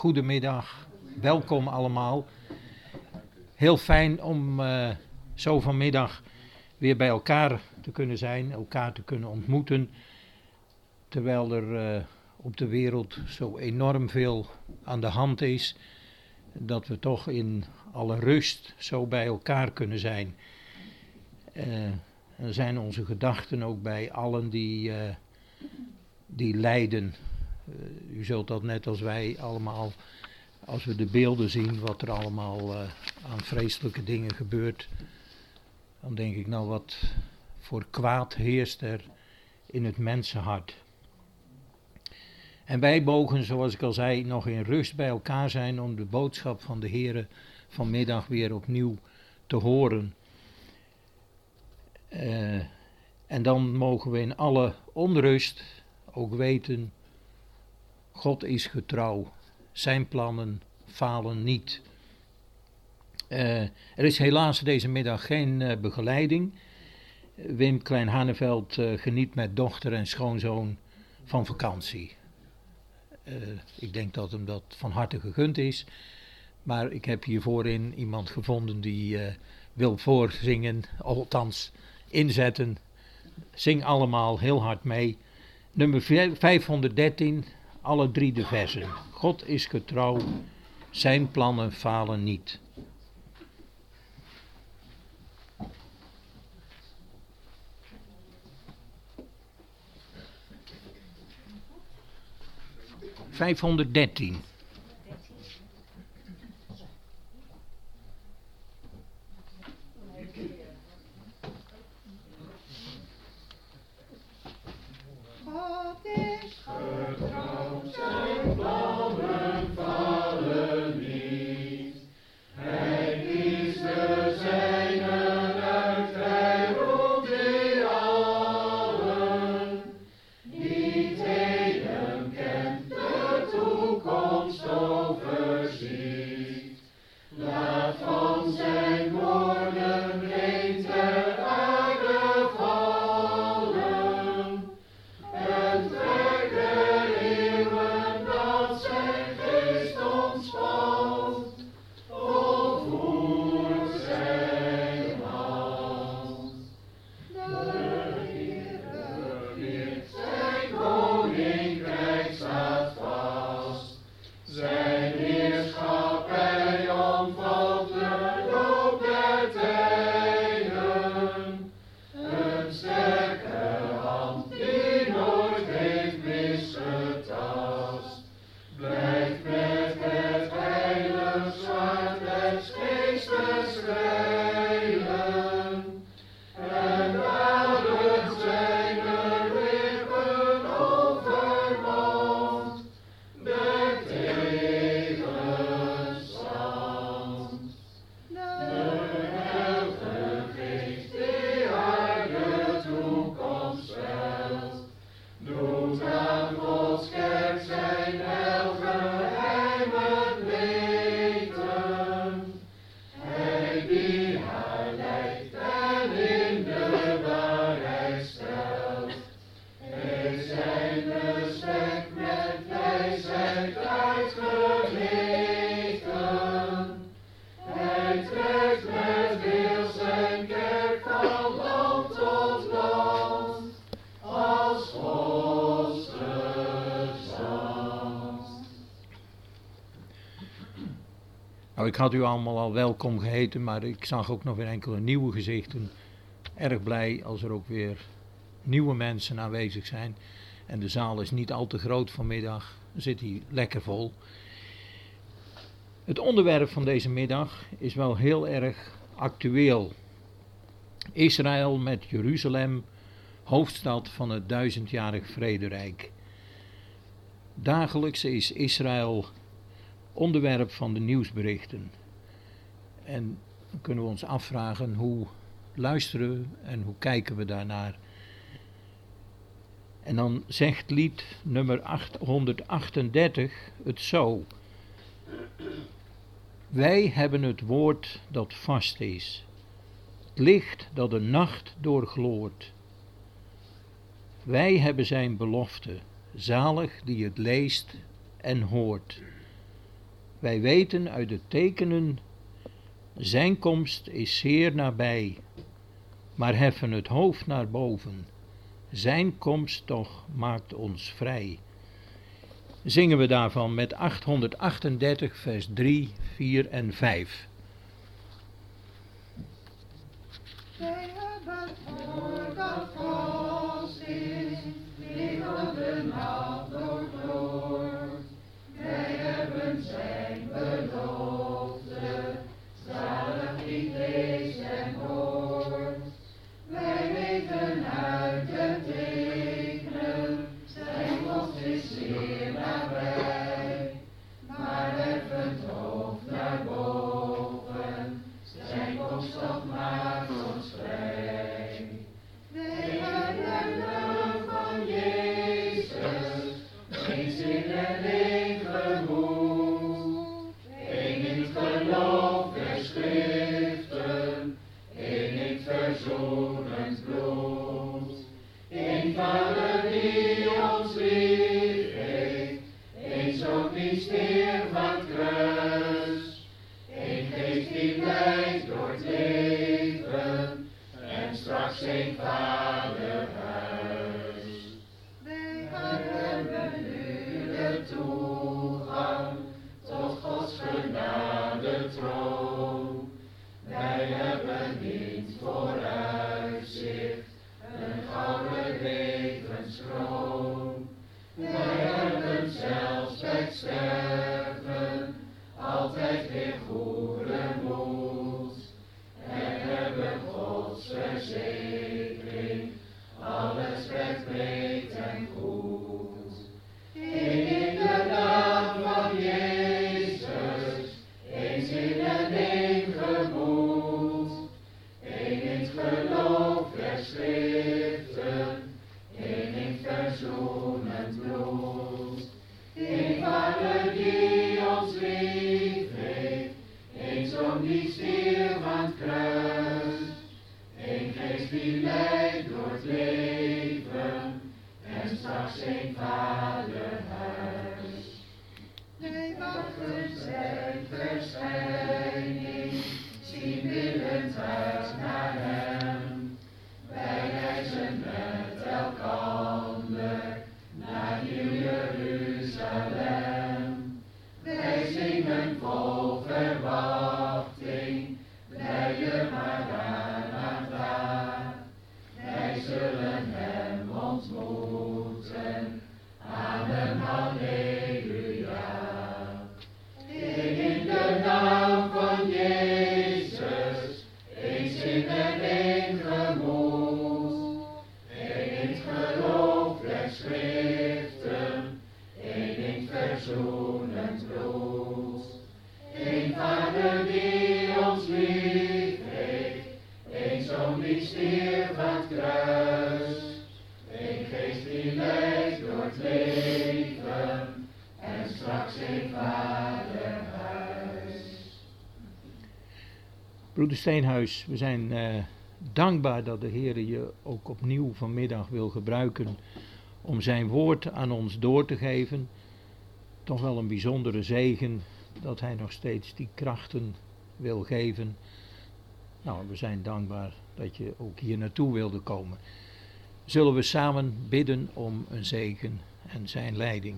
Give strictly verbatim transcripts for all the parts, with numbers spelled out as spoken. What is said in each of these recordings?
goedemiddag, welkom allemaal. Heel fijn om uh, zo vanmiddag weer bij elkaar te kunnen zijn, elkaar te kunnen ontmoeten. Terwijl er uh, op de wereld zo enorm veel aan de hand is, dat we toch in alle rust zo bij elkaar kunnen zijn. Uh, er zijn onze gedachten ook bij allen die, uh, die lijden. Uh, u zult dat net als wij allemaal, als we de beelden zien wat er allemaal uh, aan vreselijke dingen gebeurt, dan denk ik nou wat voor kwaad heerst er in het mensenhart. En wij mogen, zoals ik al zei, nog in rust bij elkaar zijn om de boodschap van de Heere vanmiddag weer opnieuw te horen. Uh, en dan mogen we in alle onrust ook weten, God is getrouw, zijn plannen falen niet. Uh, er is helaas deze middag geen uh, begeleiding. Wim Klein-Haneveld uh, geniet met dochter en schoonzoon van vakantie. Uh, ik denk dat hem dat van harte gegund is. Maar ik heb hier voorin iemand gevonden die uh, wil voorzingen, althans inzetten. Zing allemaal heel hard mee. Nummer vijfhonderddertien, alle drie de versen. God is getrouw, zijn plannen falen niet. vijfhonderddertien. Nou, ik had u allemaal al welkom geheten, maar ik zag ook nog weer enkele nieuwe gezichten. Erg blij als er ook weer nieuwe mensen aanwezig zijn. En de zaal is niet al te groot vanmiddag, zit hier lekker vol. Het onderwerp van deze middag is wel heel erg actueel. Israël met Jeruzalem, hoofdstad van het duizendjarig vrederijk. Dagelijks is Israël onderwerp van de nieuwsberichten. En dan kunnen we ons afvragen hoe luisteren we en hoe kijken we daarnaar. En dan zegt lied nummer achthonderdachtendertig het zo. Wij hebben het woord dat vast is, het licht dat de nacht doorgloort. Wij hebben zijn belofte, zalig die het leest en hoort. Wij weten uit de tekenen, zijn komst is zeer nabij, maar heffen het hoofd naar boven. Zijn komst toch maakt ons vrij. Zingen we daarvan met achthonderdachtendertig vers drie, vier en vijf. Wij hebben voor dat vast is, liggen de nacht doorboord. Wij hebben zijn belofte, zalig wie leest en hoort. Wij weten uit de tekenen, zijn komst is zeer nabij. Maar heffen het hoofd naar boven, zijn komst toch maakt ons vrij. Wij hebben de naam van Jezus, eens in het leven gemoed. Eén in het geloof der schriften, één in het verzoenend bloed. Eén Vader die ons lief heeft, één Zoon die stierf van het kruis. Eén Geest die leidt door het leven, en straks een Vaderhuis. Wij hebben nu de toegang tot Gods genade troon. Wij hebben in het vooruitzicht een gouden levenskroon. Wij hebben zelfs bij het sterven altijd weer goede moed. En hebben Gods verzekering, alles werd breed en goed. In de naam van Jezus, eens in het één gemoed. Eén in het geloof der schriften, één in het verzoenend bloed. Eén Vader die ons lief heeft, één Zoon die stierf aan het kruis. Eén Geest die leidt door het leven, en straks een Vaderhuis. Wij wachten zijn verschijning, zien willend uit naar hem. Wij reizen met elkander naar Nieuw Jeruzalem. Wij zingen vol verwachting, blije Maranatha. Wij zullen hem ontmoeten, amen, halleluja. In de naam van Jezus, eens in het één gemoed. Eén in het geloof der schriften, één in het verzoenend bloed. Eén Vader die ons lief heeft, één Zoon die stierf aan het kruis. Eén Geest die leidt door het leven, en straks een Vaderhuis. Broeder Steenhuis, we zijn uh, dankbaar dat de Heer je ook opnieuw vanmiddag wil gebruiken om zijn woord aan ons door te geven. Toch wel een bijzondere zegen dat hij nog steeds die krachten wil geven. Nou, we zijn dankbaar dat je ook hier naartoe wilde komen. Zullen we samen bidden om een zegen en zijn leiding.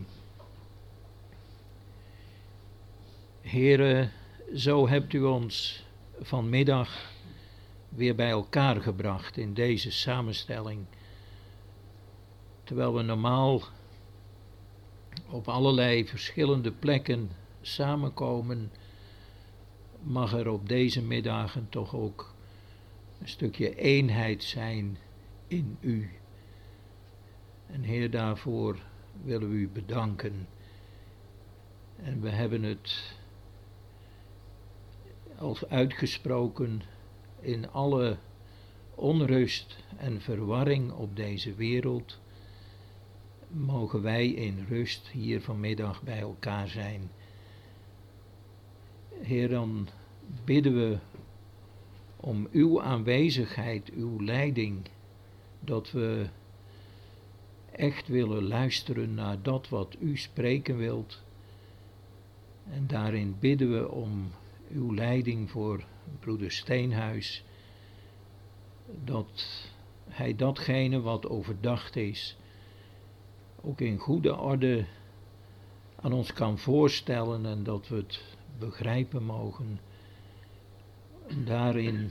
Heere, zo hebt u ons vanmiddag weer bij elkaar gebracht in deze samenstelling. Terwijl we normaal op allerlei verschillende plekken samenkomen, mag er op deze middagen toch ook een stukje eenheid zijn in u. En Heer, daarvoor willen we u bedanken. En we hebben het als uitgesproken in alle onrust en verwarring op deze wereld, mogen wij in rust hier vanmiddag bij elkaar zijn. Heer, dan bidden we om uw aanwezigheid, uw leiding, dat we echt willen luisteren naar dat wat u spreken wilt. En daarin bidden we om uw leiding voor broeder Steenhuis, dat hij datgene wat overdacht is, ook in goede orde aan ons kan voorstellen en dat we het begrijpen mogen. En daarin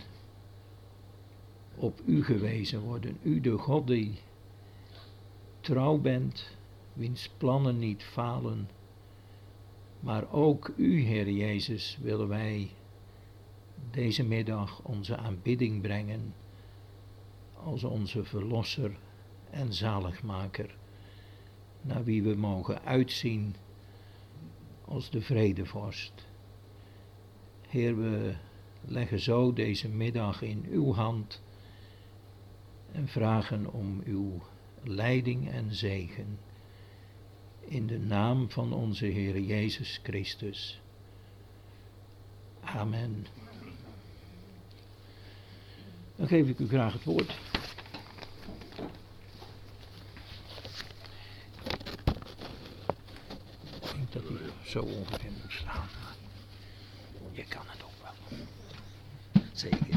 op u gewezen worden. U de God die trouw bent, wiens plannen niet falen. Maar ook u, Heer Jezus, willen wij deze middag onze aanbidding brengen als onze verlosser en zaligmaker, naar wie we mogen uitzien als de vredevorst. Heer, we leggen zo deze middag in uw hand en vragen om uw leiding en zegen. In de naam van onze Heer Jezus Christus. Amen. Dan geef ik u graag het woord. Ik denk dat u zo ongeveer moet staan. Je kan het ook wel. Zeker.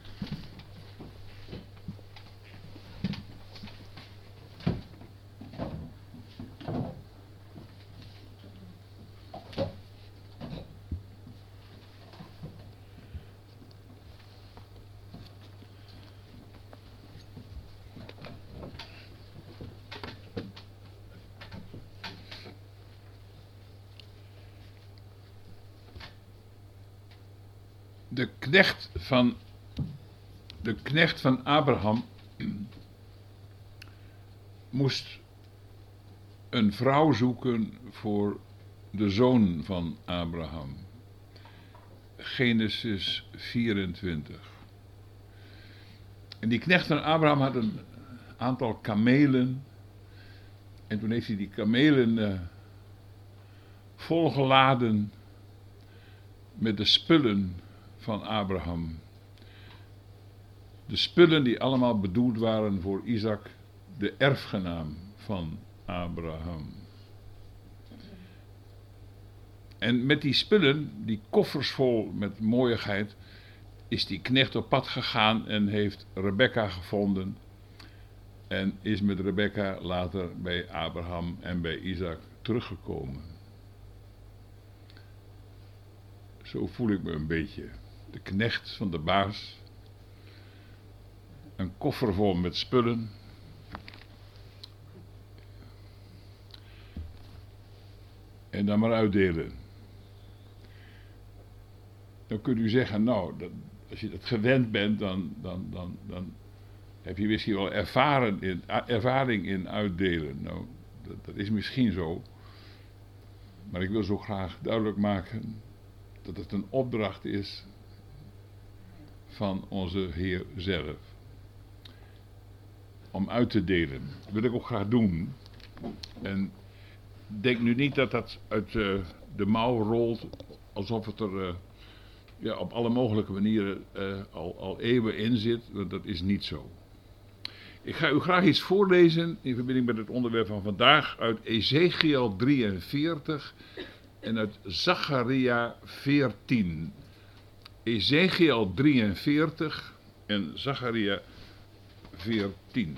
De knecht van, de knecht van Abraham moest een vrouw zoeken voor de zoon van Abraham. Genesis vierentwintig. En die knecht van Abraham had een aantal kamelen. En toen heeft hij die kamelen uh, volgeladen met de spullen van Abraham. De spullen die allemaal bedoeld waren voor Isaac, de erfgenaam van Abraham. En met die spullen, die koffers vol met mooiigheid, is die knecht op pad gegaan en heeft Rebekka gevonden. En is met Rebekka later bij Abraham en bij Isaac teruggekomen. Zo voel ik me een beetje. De knecht van de baas. Een koffer vol met spullen. En dan maar uitdelen. Dan kunt u zeggen, nou, dat, als je dat gewend bent, dan, dan, dan, dan heb je misschien wel ervaren in, ervaring in uitdelen. Nou, dat, dat is misschien zo. Maar ik wil zo graag duidelijk maken dat het een opdracht is van onze Heer zelf. Om uit te delen. Dat wil ik ook graag doen. En denk nu niet dat dat uit uh, de mouw rolt alsof het er uh, ja, op alle mogelijke manieren uh, al, al eeuwen in zit. Want dat is niet zo. Ik ga u graag iets voorlezen in verbinding met het onderwerp van vandaag uit Ezechiel drieënveertig en uit Zacharia veertien. Ezechiel drieënveertig en Zacharia veertien.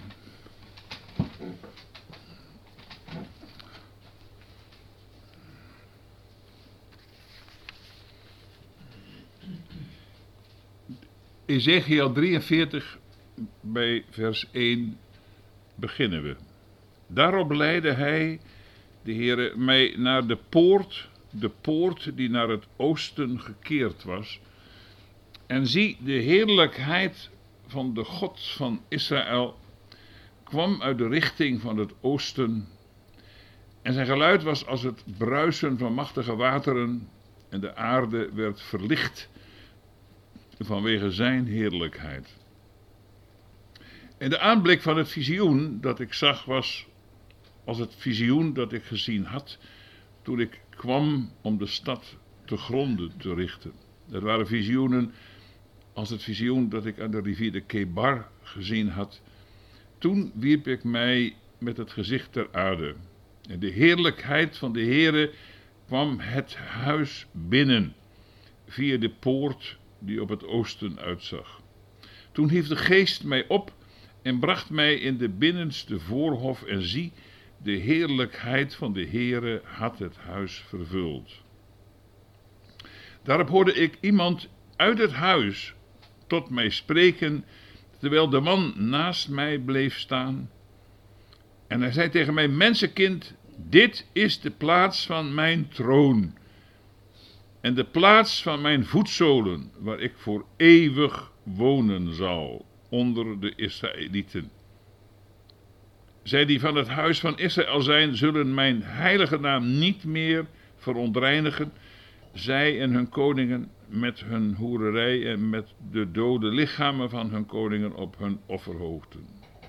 Ezechiel drieënveertig, bij vers één beginnen we. Daarop leidde hij, de Heere, mij naar de poort, de poort die naar het oosten gekeerd was. En zie, de heerlijkheid van de God van Israël kwam uit de richting van het oosten. En zijn geluid was als het bruisen van machtige wateren. En de aarde werd verlicht vanwege zijn heerlijkheid. En de aanblik van het visioen dat ik zag was als het visioen dat ik gezien had toen ik kwam om de stad te gronden te richten. Dat waren visioenen als het visioen dat ik aan de rivier de Kebar gezien had. Toen wierp ik mij met het gezicht ter aarde. En de heerlijkheid van de Heere kwam het huis binnen, via de poort die op het oosten uitzag. Toen hief de geest mij op en bracht mij in de binnenste voorhof en zie, de heerlijkheid van de Heere had het huis vervuld. Daarop hoorde ik iemand uit het huis tot mij spreken, terwijl de man naast mij bleef staan. En hij zei tegen mij, mensenkind, dit is de plaats van mijn troon en de plaats van mijn voetzolen, waar ik voor eeuwig wonen zal onder de Israëlieten. Zij die van het huis van Israël zijn, zullen mijn heilige naam niet meer verontreinigen, zij en hun koningen met hun hoererij en met de dode lichamen van hun koningen op hun offerhoogten.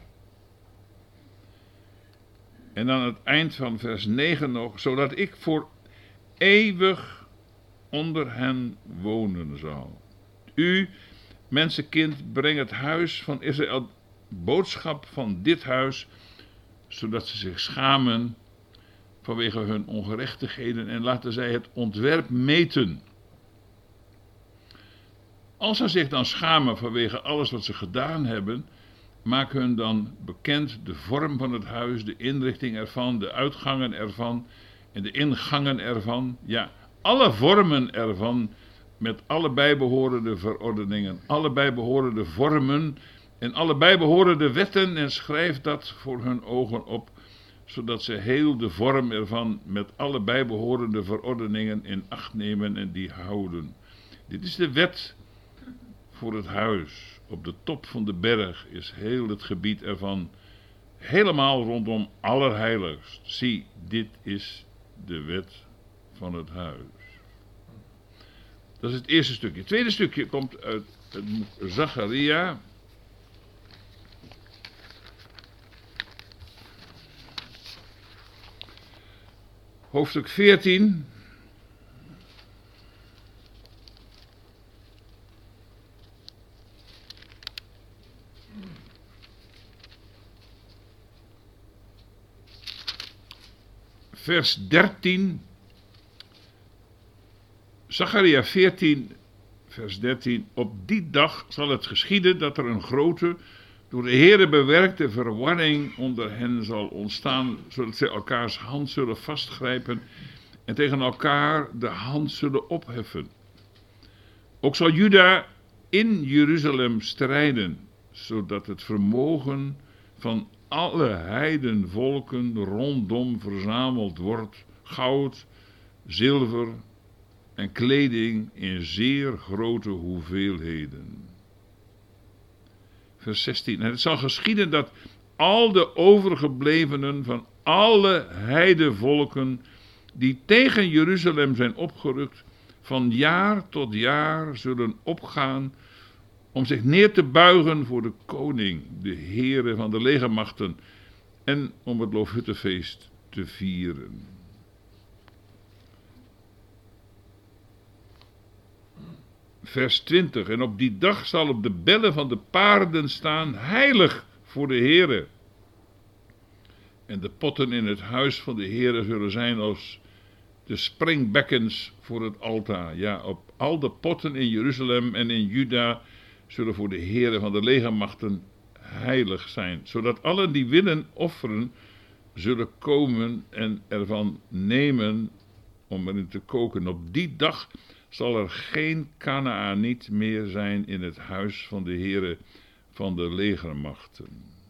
En dan het eind van vers negen nog, zodat ik voor eeuwig onder hen wonen zal. U, mensenkind, breng het huis van Israël boodschap van dit huis, zodat ze zich schamen vanwege hun ongerechtigheden en laten zij het ontwerp meten. Als ze zich dan schamen vanwege alles wat ze gedaan hebben, maak hun dan bekend de vorm van het huis, de inrichting ervan, de uitgangen ervan en de ingangen ervan. Ja, alle vormen ervan met alle bijbehorende verordeningen, alle bijbehorende vormen en alle bijbehorende wetten en schrijf dat voor hun ogen op, zodat ze heel de vorm ervan met alle bijbehorende verordeningen in acht nemen en die houden. Dit is de wet voor het huis. Op de top van de berg is heel het gebied ervan, helemaal rondom allerheiligst. Zie, dit is de wet van het huis. Dat is het eerste stukje. Het tweede stukje komt uit het boek Zacharia. Hoofdstuk veertien. Vers dertien. Zacharia veertien, vers dertien. Op die dag zal het geschieden dat er een grote, door de Heere bewerkte verwarring onder hen zal ontstaan, zodat ze elkaars hand zullen vastgrijpen en tegen elkaar de hand zullen opheffen. Ook zal Juda in Jeruzalem strijden, zodat het vermogen van alle heidenvolken rondom verzameld wordt, goud, zilver en kleding in zeer grote hoeveelheden. Vers zestien. En het zal geschieden dat al de overgeblevenen van alle heidenvolken die tegen Jeruzalem zijn opgerukt, van jaar tot jaar zullen opgaan om zich neer te buigen voor de koning, de Heere van de legermachten, en om het Loofhuttenfeest te vieren. Vers twintig. En op die dag zal op de bellen van de paarden staan, heilig voor de Heere. En de potten in het huis van de Heere zullen zijn als de springbekkens voor het altaar. Ja, op al de potten in Jeruzalem en in Juda zullen voor de Heere van de legermachten heilig zijn, zodat allen die willen offeren, zullen komen en ervan nemen om erin te koken. Op die dag zal er geen Kanaaniet meer zijn in het huis van de Heere van de legermachten.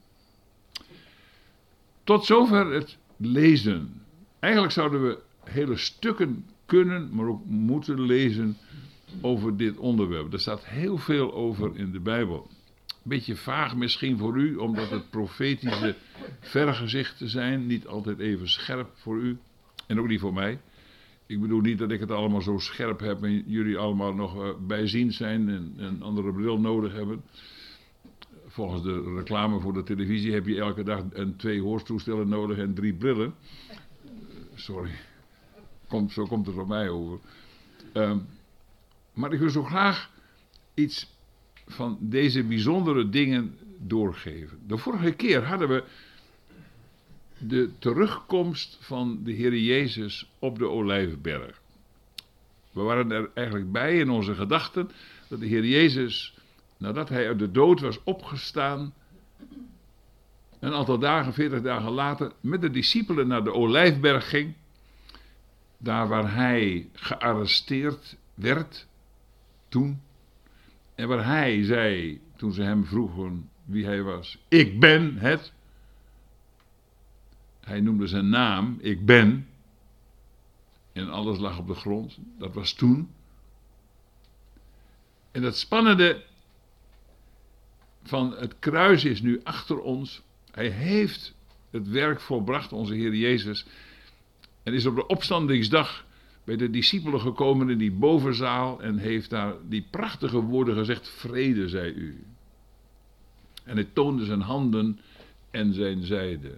Tot zover het lezen. Eigenlijk zouden we hele stukken kunnen, maar ook moeten lezen over dit onderwerp. Er staat heel veel over in de Bijbel. Een beetje vaag misschien voor u, omdat het profetische vergezichten zijn. Niet altijd even scherp voor u. En ook niet voor mij. Ik bedoel niet dat ik het allemaal zo scherp heb en jullie allemaal nog uh, bijziend zijn en een andere bril nodig hebben. Volgens de reclame voor de televisie heb je elke dag een twee hoortoestellen nodig en drie brillen. Sorry. Komt, zo komt het voor mij over. Um, maar ik wil zo graag iets van deze bijzondere dingen doorgeven. De vorige keer hadden we de terugkomst van de Heer Jezus op de Olijfberg. We waren er eigenlijk bij in onze gedachten dat de Heer Jezus, nadat hij uit de dood was opgestaan, een aantal dagen, veertig dagen later, met de discipelen naar de Olijfberg ging. Daar waar hij gearresteerd werd toen. En waar hij zei, toen ze hem vroegen wie hij was: ik ben het. Hij noemde zijn naam, ik ben. En alles lag op de grond. Dat was toen. En het spannende van het kruis is nu achter ons. Hij heeft het werk volbracht, onze Heer Jezus. En is op de opstandingsdag bij de discipelen gekomen in die bovenzaal en heeft daar die prachtige woorden gezegd: vrede zij u. En hij toonde zijn handen en zijn zijde.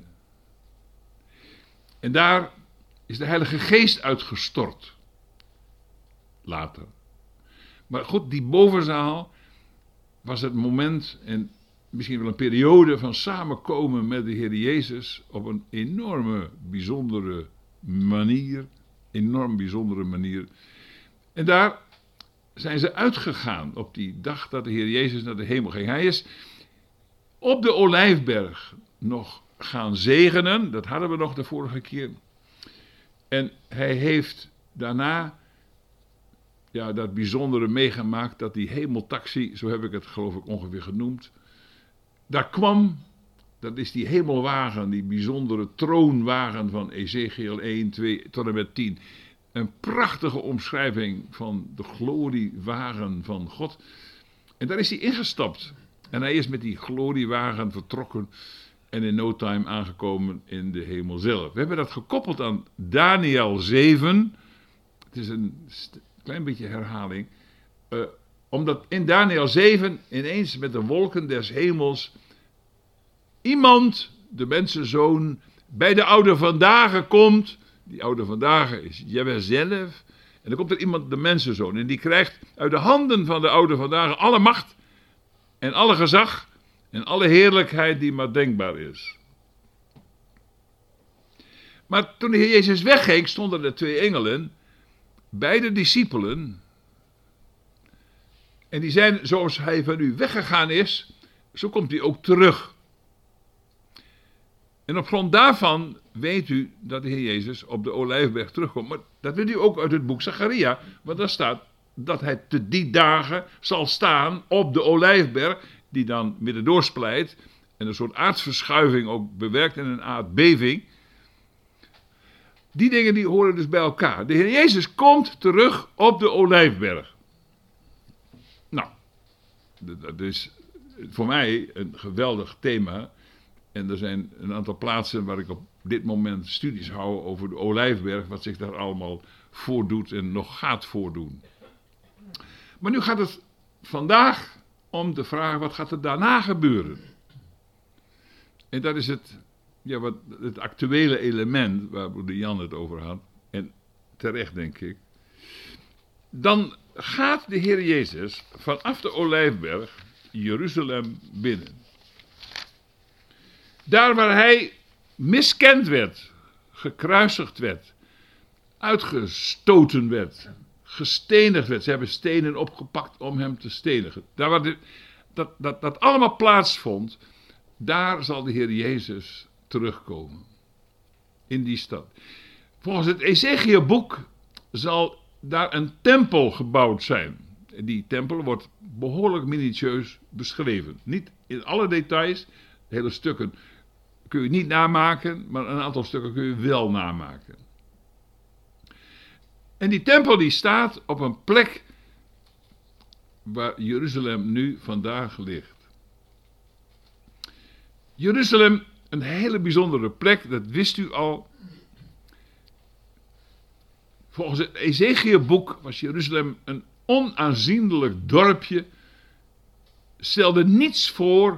En daar is de Heilige Geest uitgestort. Later. Maar goed, die bovenzaal was het moment en misschien wel een periode van samenkomen met de Heer Jezus op een enorme, bijzondere manier. Enorm bijzondere manier. En daar zijn ze uitgegaan op die dag dat de Heer Jezus naar de hemel ging. Hij is op de Olijfberg nog gaan zegenen. Dat hadden we nog de vorige keer. En hij heeft daarna ja, dat bijzondere meegemaakt, dat die hemeltaxi, zo heb ik het geloof ik ongeveer genoemd, daar kwam, dat is die hemelwagen, die bijzondere troonwagen van Ezechiel één, twee tot en met tien. Een prachtige omschrijving van de gloriewagen van God. En daar is hij ingestapt. En hij is met die gloriewagen vertrokken en in no time aangekomen in de hemel zelf. We hebben dat gekoppeld aan Daniël zeven. Het is een st- klein beetje herhaling. Uh, omdat in Daniël zeven ineens met de wolken des hemels iemand, de mensenzoon, bij de oude vandaag komt. Die oude vandaag is Jahwe zelf. En dan komt er iemand, de mensenzoon. En die krijgt uit de handen van de oude vandaag alle macht en alle gezag en alle heerlijkheid die maar denkbaar is. Maar toen de Heer Jezus wegging, stonden er twee engelen bij de discipelen. En die zijn, zoals hij van u weggegaan is, zo komt hij ook terug. En op grond daarvan weet u dat de Heer Jezus op de Olijfberg terugkomt. Maar dat weet u ook uit het boek Zacharia, want daar staat dat hij te die dagen zal staan op de Olijfberg, die dan midden doorsplijt en een soort aardverschuiving ook bewerkt en een aardbeving. Die dingen die horen dus bij elkaar. De Heer Jezus komt terug op de Olijfberg. Nou, dat is voor mij een geweldig thema. En er zijn een aantal plaatsen waar ik op dit moment studies hou over de Olijfberg, wat zich daar allemaal voordoet en nog gaat voordoen. Maar nu gaat het vandaag om de vraag, wat gaat er daarna gebeuren? En dat is het, ja, wat, het actuele element waar broeder Jan het over had. En terecht, denk ik. Dan gaat de Heer Jezus vanaf de Olijfberg Jeruzalem binnen. Daar waar hij miskend werd, gekruisigd werd, uitgestoten werd, gestenigd werd. Ze hebben stenen opgepakt om hem te stenigen. Daar waar de, dat, dat, dat allemaal plaatsvond, daar zal de Heer Jezus terugkomen. In die stad. Volgens het Ezechielboek zal daar een tempel gebouwd zijn. Die tempel wordt behoorlijk minutieus beschreven. Niet in alle details, de hele stukken kun je niet namaken, maar een aantal stukken kun je wel namaken. En die tempel die staat op een plek waar Jeruzalem nu vandaag ligt. Jeruzalem, een hele bijzondere plek, dat wist u al. Volgens het Ezechielboek was Jeruzalem een onaanzienlijk dorpje, stelde niets voor,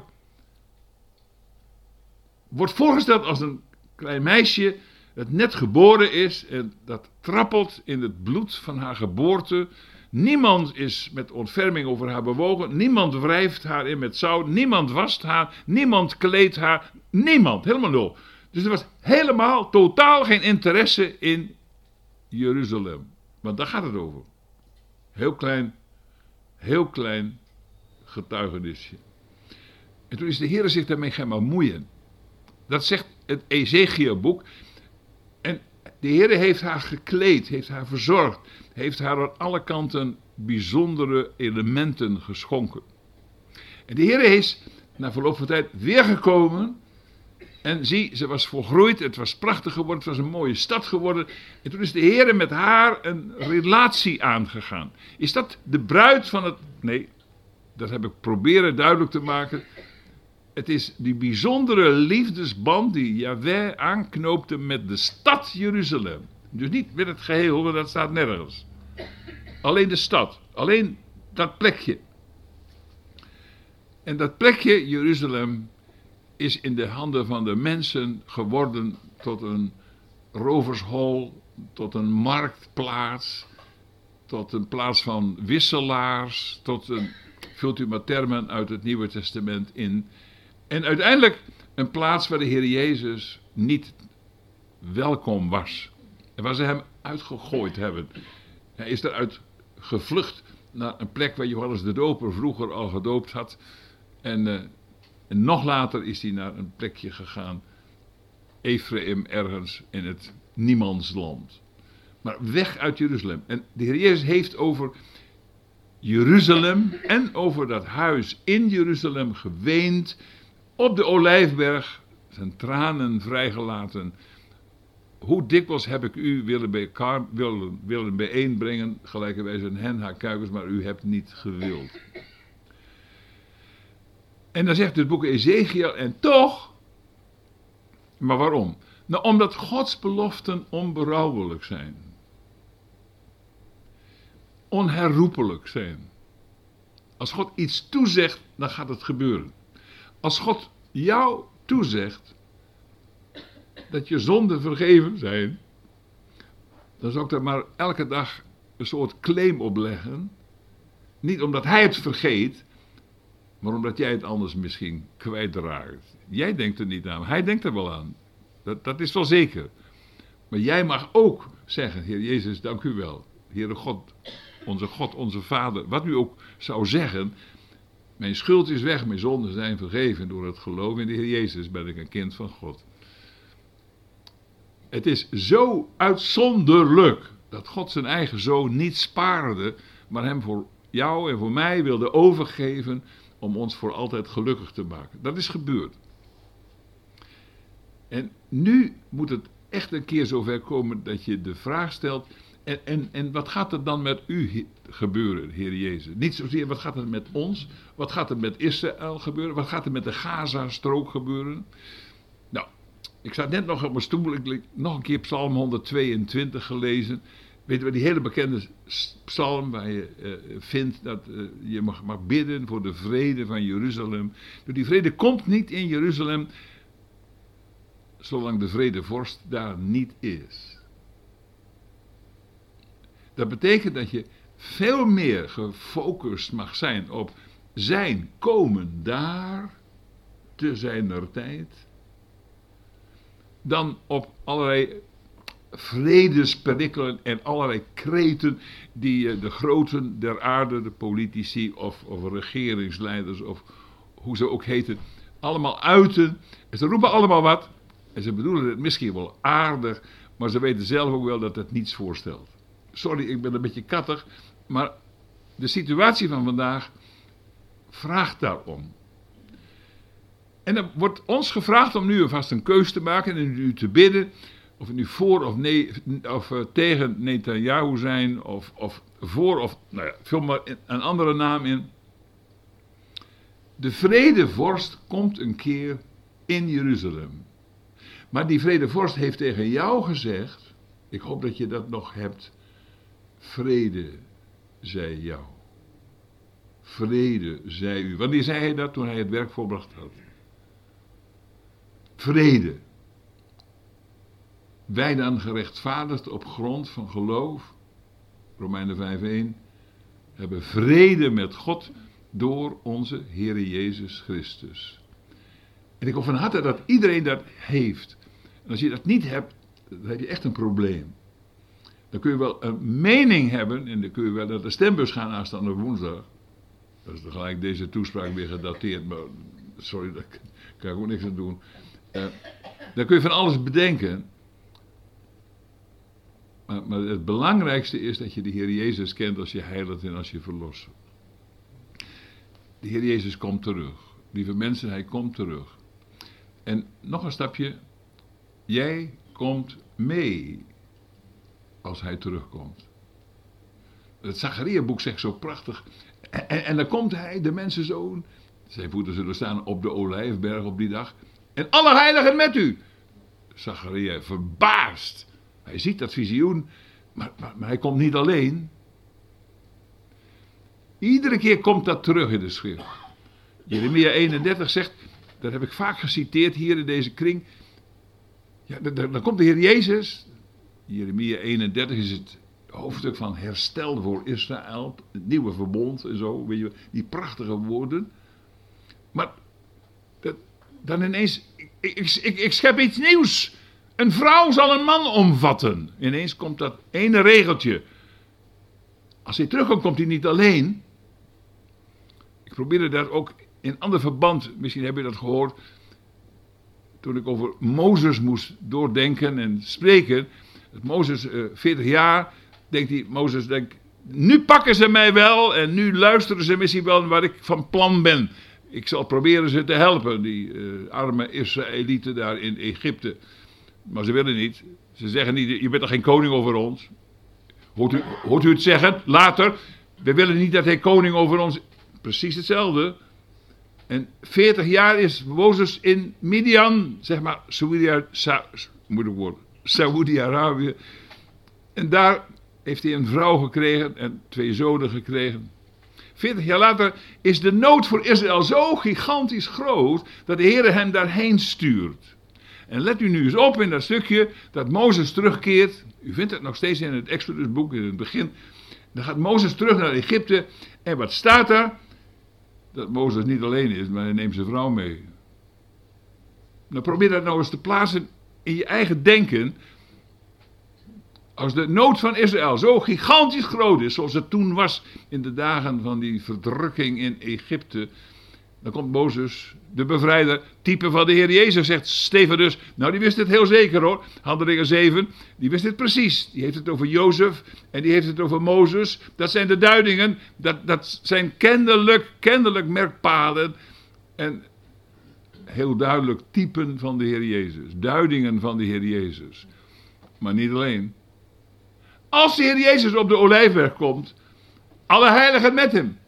wordt voorgesteld als een klein meisje dat net geboren is en dat trappelt in het bloed van haar geboorte. Niemand is met ontferming over haar bewogen, niemand wrijft haar in met zout, niemand wast haar, niemand kleedt haar, niemand, helemaal nul. Dus er was helemaal, totaal geen interesse in Jeruzalem. Want daar gaat het over. Heel klein, heel klein getuigenisje. En toen is de Heer zich daarmee gaan bemoeien. Dat zegt het Ezekielboek. En de Heer heeft haar gekleed, heeft haar verzorgd, heeft haar aan alle kanten bijzondere elementen geschonken. En de Heer is na verloop van tijd weer gekomen. En zie, ze was volgroeid, het was prachtig geworden, het was een mooie stad geworden. En toen is de Heer met haar een relatie aangegaan. Is dat de bruid van het... Nee, dat heb ik proberen duidelijk te maken. Het is die bijzondere liefdesband die Yahweh aanknoopte met de stad Jeruzalem. Dus niet met het geheel, want dat staat nergens. Alleen de stad, alleen dat plekje. En dat plekje, Jeruzalem, is in de handen van de mensen geworden tot een rovershol, tot een marktplaats, tot een plaats van wisselaars, tot een, vult u maar termen uit het Nieuwe Testament in. En uiteindelijk een plaats waar de Heer Jezus niet welkom was. En waar ze hem uitgegooid hebben. Hij is eruit gevlucht naar een plek waar Johannes de Doper vroeger al gedoopt had. En, uh, en nog later is hij naar een plekje gegaan. Ephraim ergens in het niemandsland. Maar weg uit Jeruzalem. En de Heer Jezus heeft over Jeruzalem en over dat huis in Jeruzalem geweend. Op de Olijfberg, zijn tranen vrijgelaten. Hoe dikwijls heb ik u willen, bij elkaar, willen, willen bijeenbrengen, gelijkerwijs een hen haar kuikens, maar u hebt niet gewild. En dan zegt het boek Ezekiel, en toch, maar waarom? Nou, omdat Gods beloften onberouwelijk zijn. Onherroepelijk zijn. Als God iets toezegt, dan gaat het gebeuren. Als God jou toezegt dat je zonden vergeven zijn, dan zou ik daar maar elke dag een soort claim op leggen. Niet omdat hij het vergeet, maar omdat jij het anders misschien kwijtraakt. Jij denkt er niet aan, hij denkt er wel aan. Dat, dat is wel zeker. Maar jij mag ook zeggen, Heer Jezus, dank u wel. Heere God, onze God, onze Vader, wat u ook zou zeggen. Mijn schuld is weg, mijn zonden zijn vergeven. Door het geloof in de Heer Jezus ben ik een kind van God. Het is zo uitzonderlijk dat God zijn eigen zoon niet spaarde, maar hem voor jou en voor mij wilde overgeven om ons voor altijd gelukkig te maken. Dat is gebeurd. En nu moet het echt een keer zover komen dat je de vraag stelt, en, en, en wat gaat er dan met u gebeuren, Heer Jezus? Niet zozeer wat gaat er met ons, wat gaat er met Israël gebeuren, wat gaat er met de Gaza-strook gebeuren? Nou, ik zat net nog op mijn stoel, ik heb nog een keer Psalm honderdtweeëntwintig gelezen. Weet je wel, die hele bekende psalm waar je uh, vindt dat uh, je mag, mag bidden voor de vrede van Jeruzalem. Dus die vrede komt niet in Jeruzalem zolang de vredevorst daar niet is. Dat betekent dat je veel meer gefocust mag zijn op zijn komen daar te zijner tijd, dan op allerlei vredesperikelen en allerlei kreten die de groten der aarde, de politici of, of regeringsleiders of hoe ze ook heten, allemaal uiten. En ze roepen allemaal wat en ze bedoelen het misschien wel aardig, maar ze weten zelf ook wel dat het niets voorstelt. Sorry, ik ben een beetje kattig, maar de situatie van vandaag vraagt daarom. En dan wordt ons gevraagd om nu alvast een keus te maken en nu te bidden, of het nu voor of, nee, of uh, tegen Netanyahu zijn, of, of voor of, nou ja, vul maar een andere naam in. De vredevorst komt een keer in Jeruzalem. Maar die vredevorst heeft tegen jou gezegd, ik hoop dat je dat nog hebt, vrede zij jou. Vrede zij u. Wanneer zei hij dat? Toen hij het werk volbracht had. Vrede. Wij dan gerechtvaardigd op grond van geloof, Romeinen vijf één, hebben vrede met God door onze Heere Jezus Christus. En ik hoop van harte dat iedereen dat heeft. En als je dat niet hebt, dan heb je echt een probleem. Dan kun je wel een mening hebben en dan kun je wel naar de stembus gaan aanstaande woensdag. Dat is tegelijk deze toespraak weer gedateerd, maar sorry, daar kan ik ook niks aan doen. Uh, dan kun je van alles bedenken. Maar, maar het belangrijkste is dat je de Heer Jezus kent als je heiligt en als je verlosser. De Heer Jezus komt terug. Lieve mensen, hij komt terug. En nog een stapje. Jij komt mee als hij terugkomt. Het Zacharia-boek zegt zo prachtig. En, en, en dan komt hij, de mensenzoon. Zijn voeten zullen staan op de Olijfberg op die dag. En alle heiligen met u. Zacharia verbaasd. Hij ziet dat visioen. Maar, maar, maar hij komt niet alleen. Iedere keer komt dat terug in de schrift. Jeremia eenendertig zegt, dat heb ik vaak geciteerd hier in deze kring. Ja, dan, dan komt de Heer Jezus. Jeremia eenendertig is het hoofdstuk van herstel voor Israël. Het nieuwe verbond en zo. Weet je, die prachtige woorden. Maar dat, dan ineens, ik, ik, ik, ik schep iets nieuws. Een vrouw zal een man omvatten. Ineens komt dat ene regeltje. Als hij terugkomt, komt hij niet alleen. Ik probeerde dat ook in ander verband, misschien heb je dat gehoord, toen ik over Mozes moest doordenken en spreken. Mozes, uh, veertig jaar, denkt hij, Mozes denkt, nu pakken ze mij wel en nu luisteren ze misschien wel waar ik van plan ben. Ik zal proberen ze te helpen, die uh, arme Israëlieten daar in Egypte. Maar ze willen niet. Ze zeggen niet, je bent toch geen koning over ons? Hoort u, hoort u het zeggen? Later, we willen niet dat hij koning over ons... Precies hetzelfde. En veertig jaar is Mozes in Midian, zeg maar, Saoedi-Arabië. En daar heeft hij een vrouw gekregen en twee zonen gekregen. veertig jaar later is de nood voor Israël zo gigantisch groot dat de Heer hem daarheen stuurt. En let u nu eens op in dat stukje dat Mozes terugkeert. U vindt het nog steeds in het Exodusboek in het begin. Dan gaat Mozes terug naar Egypte. En wat staat daar? Dat Mozes niet alleen is, maar hij neemt zijn vrouw mee. Nou, probeer dat nou eens te plaatsen in je eigen denken. Als de nood van Israël zo gigantisch groot is, zoals het toen was in de dagen van die verdrukking in Egypte, dan komt Mozes, de bevrijder, type van de Heer Jezus, zegt Stefanus. Nou, die wist het heel zeker hoor. Handelingen zeven, die wist het precies. Die heeft het over Jozef en die heeft het over Mozes. Dat zijn de duidingen, dat, dat zijn kennelijk, kennelijk merkpalen en heel duidelijk typen van de Heer Jezus. Duidingen van de Heer Jezus. Maar niet alleen. Als de Heer Jezus op de Olijfberg komt, alle heiligen met hem.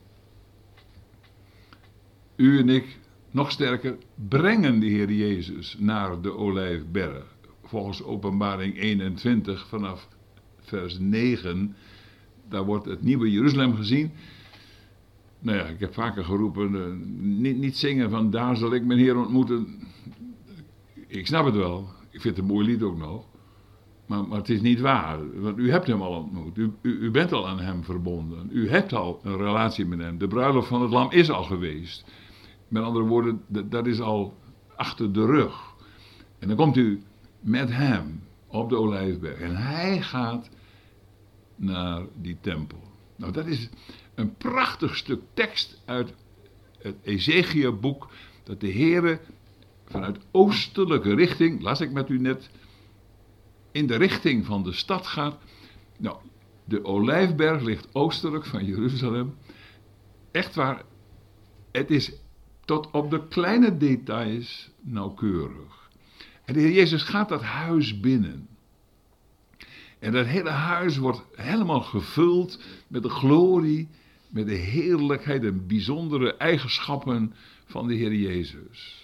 U en ik, nog sterker, brengen de Heer Jezus naar de Olijfberg. Volgens Openbaring eenentwintig vanaf vers negen, daar wordt het nieuwe Jeruzalem gezien. Nou ja, ik heb vaker geroepen, uh, niet, niet zingen van daar zal ik mijn Heer ontmoeten. Ik snap het wel, ik vind het een mooi lied ook nog. Maar, maar het is niet waar, want u hebt hem al ontmoet. U, u, u bent al aan hem verbonden. U hebt al een relatie met hem. De bruiloft van het lam is al geweest. Met andere woorden, d- dat is al achter de rug. En dan komt u met hem op de Olijfberg. En hij gaat naar die tempel. Nou, dat is een prachtig stuk tekst uit het Ezechiël-boek. Dat de Heere vanuit oostelijke richting, las ik met u net, in de richting van de stad gaat. Nou, de Olijfberg ligt oostelijk van Jeruzalem. Echt waar, het is tot op de kleine details nauwkeurig. En de Heer Jezus gaat dat huis binnen. En dat hele huis wordt helemaal gevuld met de glorie, met de heerlijkheid en bijzondere eigenschappen van de Heer Jezus.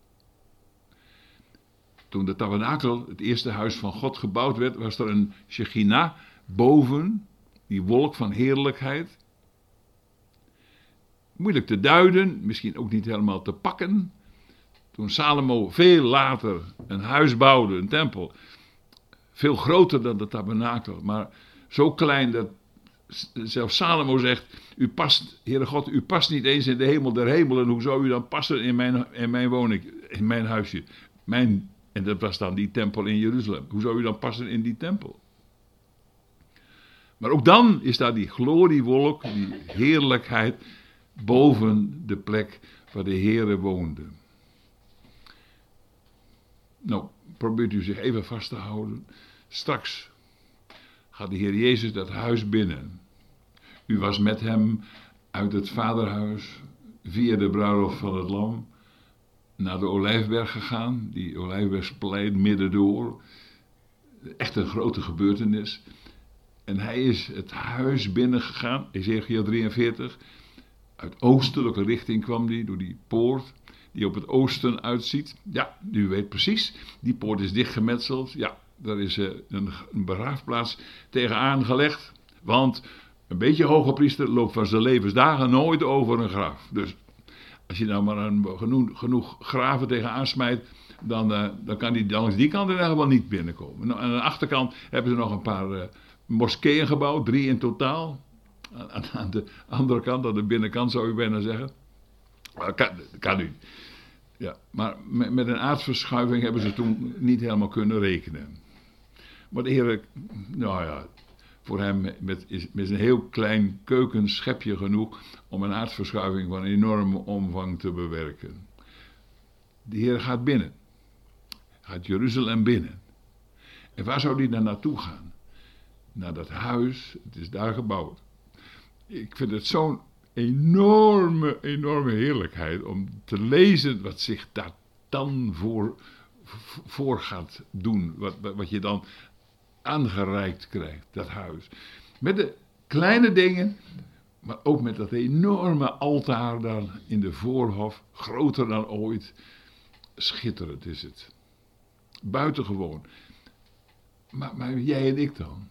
Toen de tabernakel, het eerste huis van God, gebouwd werd, was er een Shechina boven, die wolk van heerlijkheid. Moeilijk te duiden, misschien ook niet helemaal te pakken. Toen Salomo veel later een huis bouwde, een tempel, veel groter dan de tabernakel, maar zo klein dat zelfs Salomo zegt, u past, Heere God, u past niet eens in de hemel der hemelen, hoe zou u dan passen in mijn, in mijn woning, in mijn huisje? Mijn En dat was dan die tempel in Jeruzalem. Hoe zou u dan passen in die tempel? Maar ook dan is daar die gloriewolk, die heerlijkheid boven de plek waar de Heere woonde. Nou, probeert u zich even vast te houden. Straks gaat de Heer Jezus dat huis binnen. U was met hem uit het vaderhuis via de bruiloft van het lam naar de Olijfberg gegaan. Die Olijfbergsplein midden door. Echt een grote gebeurtenis. En hij is het huis binnengegaan, Ezekiel drieënveertig. Uit oostelijke richting kwam hij, door die poort die op het oosten uitziet. Ja, u weet precies, die poort is dichtgemetseld. Ja, daar is uh, een, een begraafplaats tegenaan gelegd. Want een beetje hoge priester loopt van zijn levensdagen nooit over een graf. Dus als je nou maar een, genoeg, genoeg graven tegenaan smijt, dan, uh, dan kan hij langs die kant in ieder geval niet binnenkomen. Nou, aan de achterkant hebben ze nog een paar uh, moskeeën gebouwd, drie in totaal. Aan, aan de andere kant, aan de binnenkant zou u bijna zeggen. Dat kan, kan u. Ja, maar met, met een aardverschuiving hebben ze toen niet helemaal kunnen rekenen. Maar de Heer, nou ja, voor hem met, is, met een heel klein keukenschepje genoeg om een aardverschuiving van enorme omvang te bewerken. De Heer gaat binnen. Gaat Jeruzalem binnen. En waar zou hij dan naartoe gaan? Naar dat huis, het is daar gebouwd. Ik vind het zo'n enorme, enorme heerlijkheid om te lezen wat zich daar dan voor, voor gaat doen. Wat, wat je dan aangereikt krijgt, dat huis. Met de kleine dingen, maar ook met dat enorme altaar daar in de voorhof. Groter dan ooit. Schitterend is het. Buitengewoon. Maar, maar jij en ik dan?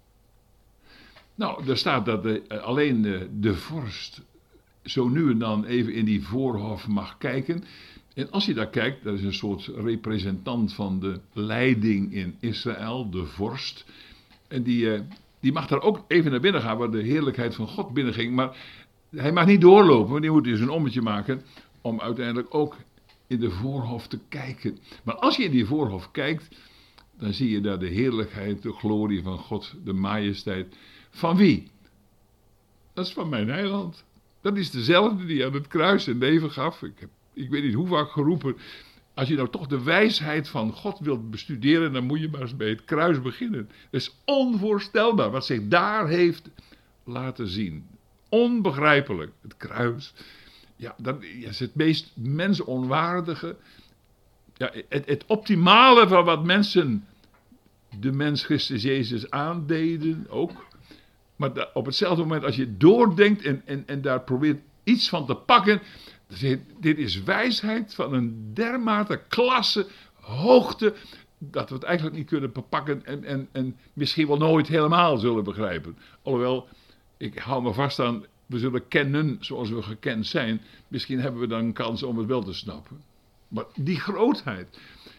Nou, er staat dat de, alleen de, de vorst zo nu en dan even in die voorhof mag kijken. En als je daar kijkt, dat is een soort representant van de leiding in Israël, de vorst. En die, die mag daar ook even naar binnen gaan, waar de heerlijkheid van God binnenging. Maar hij mag niet doorlopen, want die moet dus een ommetje maken om uiteindelijk ook in de voorhof te kijken. Maar als je in die voorhof kijkt, dan zie je daar de heerlijkheid, de glorie van God, de majesteit. Van wie? Dat is van mijn heiland. Dat is dezelfde die aan het kruis zijn leven gaf. Ik heb, ik weet niet hoe vaak geroepen. Als je nou toch de wijsheid van God wilt bestuderen, dan moet je maar eens bij het kruis beginnen. Het is onvoorstelbaar wat zich daar heeft laten zien. Onbegrijpelijk. Het kruis. Ja, dat is het meest mensonwaardige. Ja, het, het optimale van wat mensen de mens Christus Jezus aandeden ook. Maar op hetzelfde moment als je doordenkt en, en, en daar probeert iets van te pakken. Dan zeg je, dit is wijsheid van een dermate klasse, hoogte, dat we het eigenlijk niet kunnen bepakken en, en, en misschien wel nooit helemaal zullen begrijpen. Alhoewel, ik hou me vast aan, we zullen kennen zoals we gekend zijn. Misschien hebben we dan een kans om het wel te snappen. Maar die grootheid,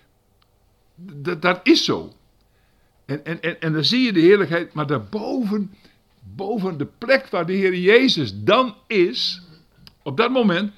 dat, dat is zo. En, en, en, en dan zie je de heerlijkheid, maar daarboven, boven de plek waar de Heer Jezus dan is, op dat moment,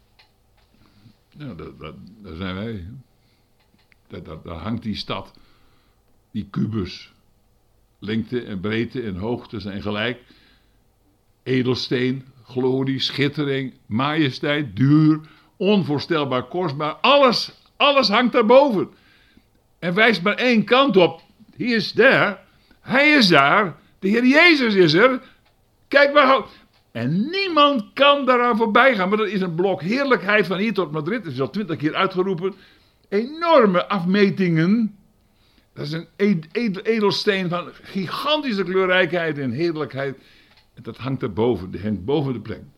nou, dat, dat, daar zijn wij. Daar, daar, daar hangt die stad, die kubus. Lengte en breedte en hoogte zijn gelijk. Edelsteen, glorie, schittering, majesteit, duur, onvoorstelbaar kostbaar. Alles, alles hangt daarboven. En wijst maar één kant op. Hij is daar. Hij is daar. De Heer Jezus is er. Kijk waar. En niemand kan daaraan voorbij gaan. Maar dat is een blok heerlijkheid van hier tot Madrid. Dat is al twintig keer uitgeroepen. Enorme afmetingen. Dat is een edelsteen van gigantische kleurrijkheid en heerlijkheid. En dat hangt erboven. Die hangt boven de plek.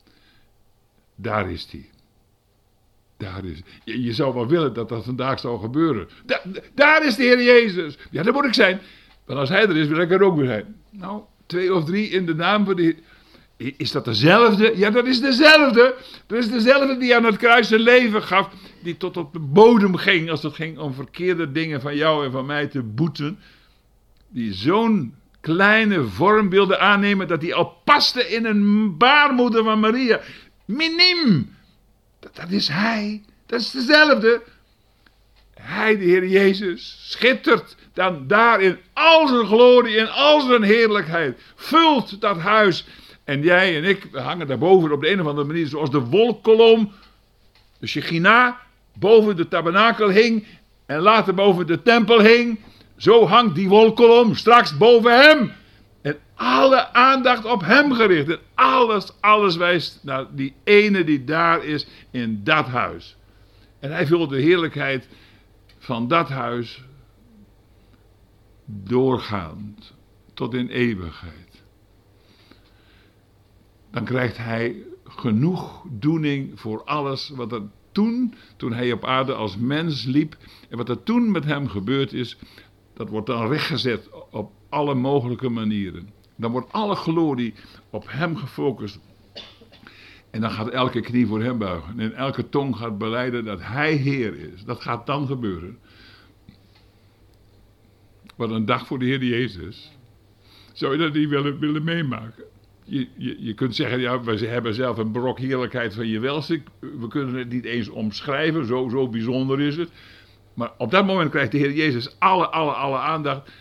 Daar is hij. Daar is, je, je zou wel willen dat dat vandaag zou gebeuren. Da, daar is de Heer Jezus. Ja, daar moet ik zijn. Want als hij er is, wil ik er ook weer zijn. Nou, twee of drie in de naam van de Heer. Is dat dezelfde? Ja, dat is dezelfde. Dat is dezelfde die aan het kruis zijn leven gaf. Die tot op de bodem ging als het ging om verkeerde dingen van jou en van mij te boeten. Die zo'n kleine vorm wilde aannemen dat die al paste in een baarmoeder van Maria. Miniem. Dat, dat is hij. Dat is dezelfde. hij, de Heer Jezus, schittert dan daar in al zijn glorie, in al zijn heerlijkheid. Vult dat huis. En jij en ik, we hangen daarboven op de een of andere manier, zoals de wolkkolom, de Shechina, boven de tabernakel hing en later boven de tempel hing. Zo hangt die wolkkolom straks boven hem. En alle aandacht op hem gericht. En alles, alles wijst naar die ene die daar is in dat huis. En hij vult de heerlijkheid van dat huis doorgaand tot in eeuwigheid. Dan krijgt hij genoegdoening voor alles wat er toen, toen hij op aarde als mens liep, en wat er toen met hem gebeurd is, dat wordt dan rechtgezet op alle mogelijke manieren. Dan wordt alle glorie op hem gefocust. En dan gaat elke knie voor hem buigen. En elke tong gaat belijden dat hij Heer is. Dat gaat dan gebeuren. Wat een dag voor de Heer Jezus. Zou je dat niet willen, willen meemaken? Je, je, je kunt zeggen, ja, we hebben zelf een brok heerlijkheid van je welste. We kunnen het niet eens omschrijven, zo, zo bijzonder is het. Maar op dat moment krijgt de Heer Jezus alle, alle, alle aandacht.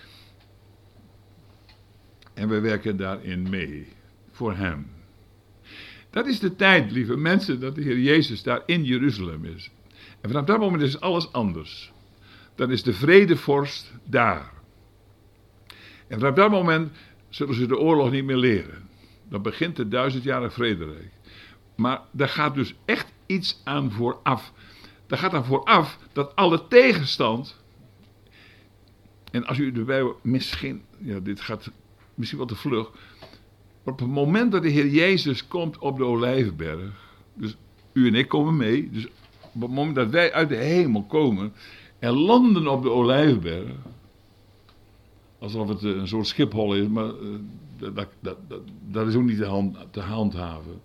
En we werken daarin mee. Voor hem. Dat is de tijd, lieve mensen, dat de Heer Jezus daar in Jeruzalem is. En vanaf dat moment is alles anders. Dan is de vredevorst daar. En vanaf dat moment zullen ze de oorlog niet meer leren. Dan begint het duizendjarig vrederijk. Maar daar gaat dus echt iets aan vooraf. Daar gaat aan vooraf dat alle tegenstand. En als u de Bijbel misschien, ja, dit gaat misschien wel te vlug. Op het moment dat de Heer Jezus komt op de Olijfberg. Dus u en ik komen mee. Dus op het moment dat wij uit de hemel komen en landen op de Olijfberg. Alsof het een soort Schiphol is, maar uh, dat, dat, dat, dat is ook niet te, hand, te handhaven.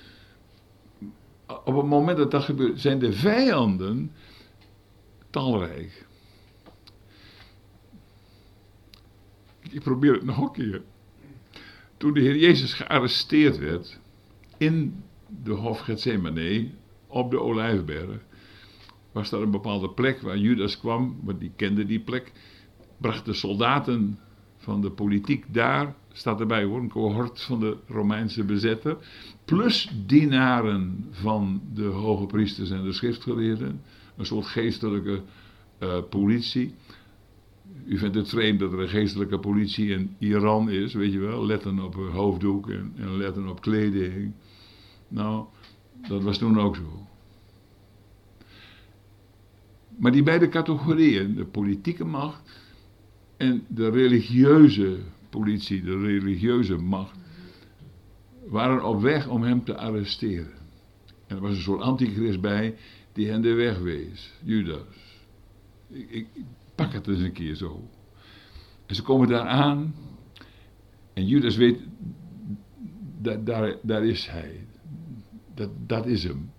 Op het moment dat dat gebeurt, zijn de vijanden talrijk. Ik probeer het nog een keer. Toen de Heer Jezus gearresteerd werd in de Hof Getsemane op de Olijfberg, was daar een bepaalde plek waar Judas kwam, want die kende die plek. Brachten soldaten van de politiek daar, staat erbij hoor, een cohort van de Romeinse bezetter, plus dienaren van de hoge priesters en de schriftgeleerden, een soort geestelijke uh, politie. U vindt het vreemd dat er een geestelijke politie in Iran is, weet je wel, letten op hoofddoek en, en letten op kleding. Nou, dat was toen ook zo. Maar die beide categorieën, de politieke macht en de religieuze politie, de religieuze macht, waren op weg om hem te arresteren. En er was een soort antichrist bij die hen de weg wees, Judas. Ik, ik pak het eens een keer zo. En ze komen daar aan en Judas weet, dat, daar, daar is hij. Dat, dat is hem.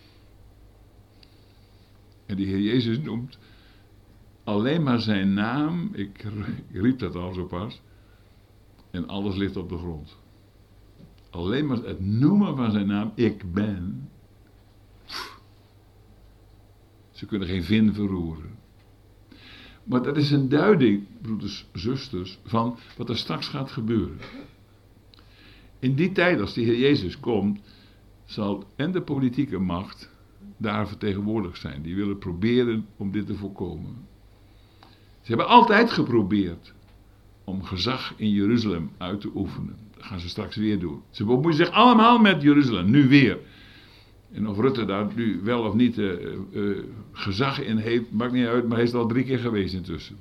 En de Heer Jezus noemt alleen maar zijn naam, ik, ik riep dat al zo pas, en alles ligt op de grond. Alleen maar het noemen van zijn naam, ik ben. Ze kunnen geen vin verroeren. Maar dat is een duiding, broeders, zusters, van wat er straks gaat gebeuren. In die tijd, als de Heer Jezus komt, zal en de politieke macht daar vertegenwoordigd zijn. Die willen proberen om dit te voorkomen. Ze hebben altijd geprobeerd om gezag in Jeruzalem uit te oefenen. Dat gaan ze straks weer doen. Ze bemoeien zich allemaal met Jeruzalem, nu weer. En of Rutte daar nu wel of niet uh, uh, gezag in heeft, maakt niet uit, maar hij is er al drie keer geweest intussen.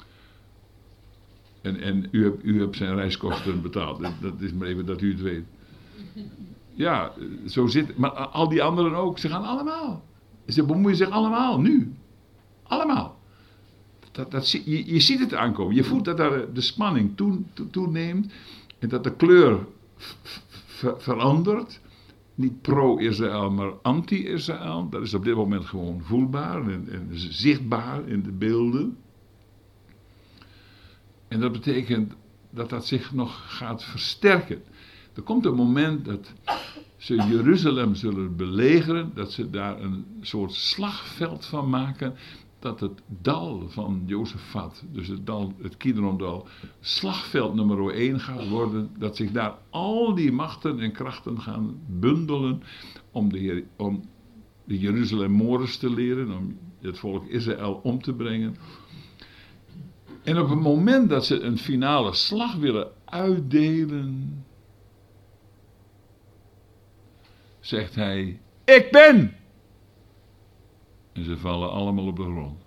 En, en u, hebt, u hebt zijn reiskosten betaald. Dat, dat is maar even dat u het weet. Ja, zo zit. Maar al die anderen ook, ze gaan allemaal. Ze bemoeien zich allemaal, nu. Allemaal. Dat, dat, je, je ziet het aankomen. Je voelt dat daar de spanning toeneemt. En dat de kleur ver, verandert. Niet pro-Israël, maar anti-Israël. Dat is op dit moment gewoon voelbaar en, en zichtbaar in de beelden. En dat betekent dat dat zich nog gaat versterken. Er komt een moment dat ze Jeruzalem zullen belegeren, dat ze daar een soort slagveld van maken, dat het dal van Jozefat, dus het dal, het Kidrondal, slagveld nummer één gaat worden, dat zich daar al die machten en krachten gaan bundelen om de, Heer, om de Jeruzalem-Moors te leren, om het volk Israël om te brengen. En op het moment dat ze een finale slag willen uitdelen, zegt hij, ik ben! En ze vallen allemaal op de grond.